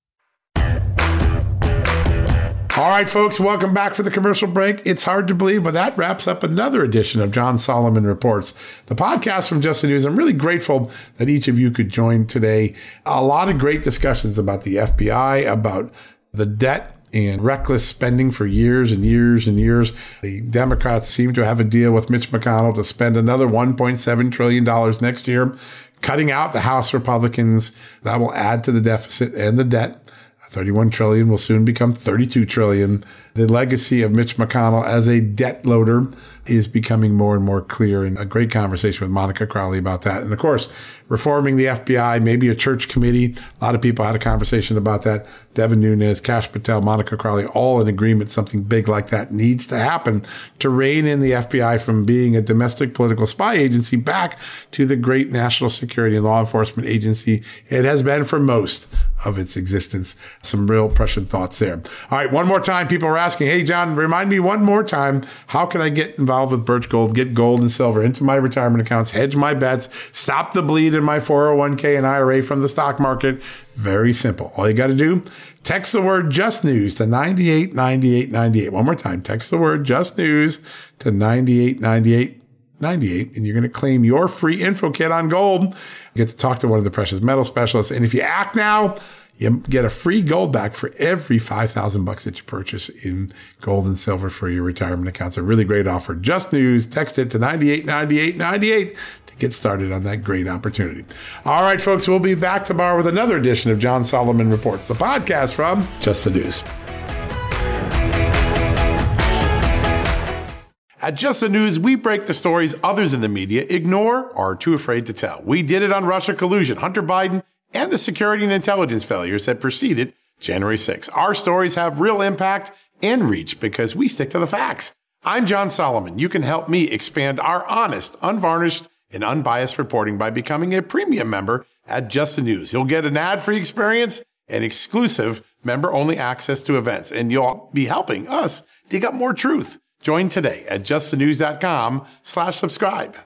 Speaker 1: All right, folks, welcome back for the commercial break. It's hard to believe, but that wraps up another edition of John Solomon Reports, the podcast from Just the News. I'm really grateful that each of you could join today. A lot of great discussions about the F B I, about the debt and reckless spending for years and years and years. The Democrats seem to have a deal with Mitch McConnell to spend another one point seven trillion dollars next year, cutting out the House Republicans. That will add to the deficit and the debt. thirty-one trillion dollars will soon become thirty-two trillion dollars. The legacy of Mitch McConnell as a debt loader is becoming more and more clear, and a great conversation with Monica Crowley about that. And of course, reforming the F B I, maybe a church committee. A lot of people had a conversation about that. Devin Nunes, Kash Patel, Monica Crowley, all in agreement something big like that needs to happen to rein in the F B I from being a domestic political spy agency back to the great national security and law enforcement agency it has been for most of its existence. Some real prescient thoughts there. All right, one more time, people are asking, hey, John, remind me one more time, how can I get involved with Birch Gold, get gold and silver into my retirement accounts, hedge my bets, stop the bleed in my four oh one k and I R A from the stock market? Very simple. All you got to do, text the word Just News to nine eight nine eight nine eight. One more time, text the word Just News to nine eight nine eight nine eight, and you're going to claim your free info kit on gold. You get to talk to one of the precious metal specialists. And if you act now, you get a free gold back for every five thousand bucks that you purchase in gold and silver for your retirement accounts. A really great offer. Just News. Text it to nine eight nine eight nine eight to get started on that great opportunity. All right, folks, we'll be back tomorrow with another edition of John Solomon Reports, the podcast from Just the News. At Just the News, we break the stories others in the media ignore or are too afraid to tell. We did it on Russia collusion, Hunter Biden, and the security and intelligence failures that preceded January sixth. Our stories have real impact and reach because we stick to the facts. I'm John Solomon. You can help me expand our honest, unvarnished, and unbiased reporting by becoming a premium member at Just the News. You'll get an ad-free experience and exclusive member-only access to events, and you'll be helping us dig up more truth. Join today at justthenews.com slash subscribe.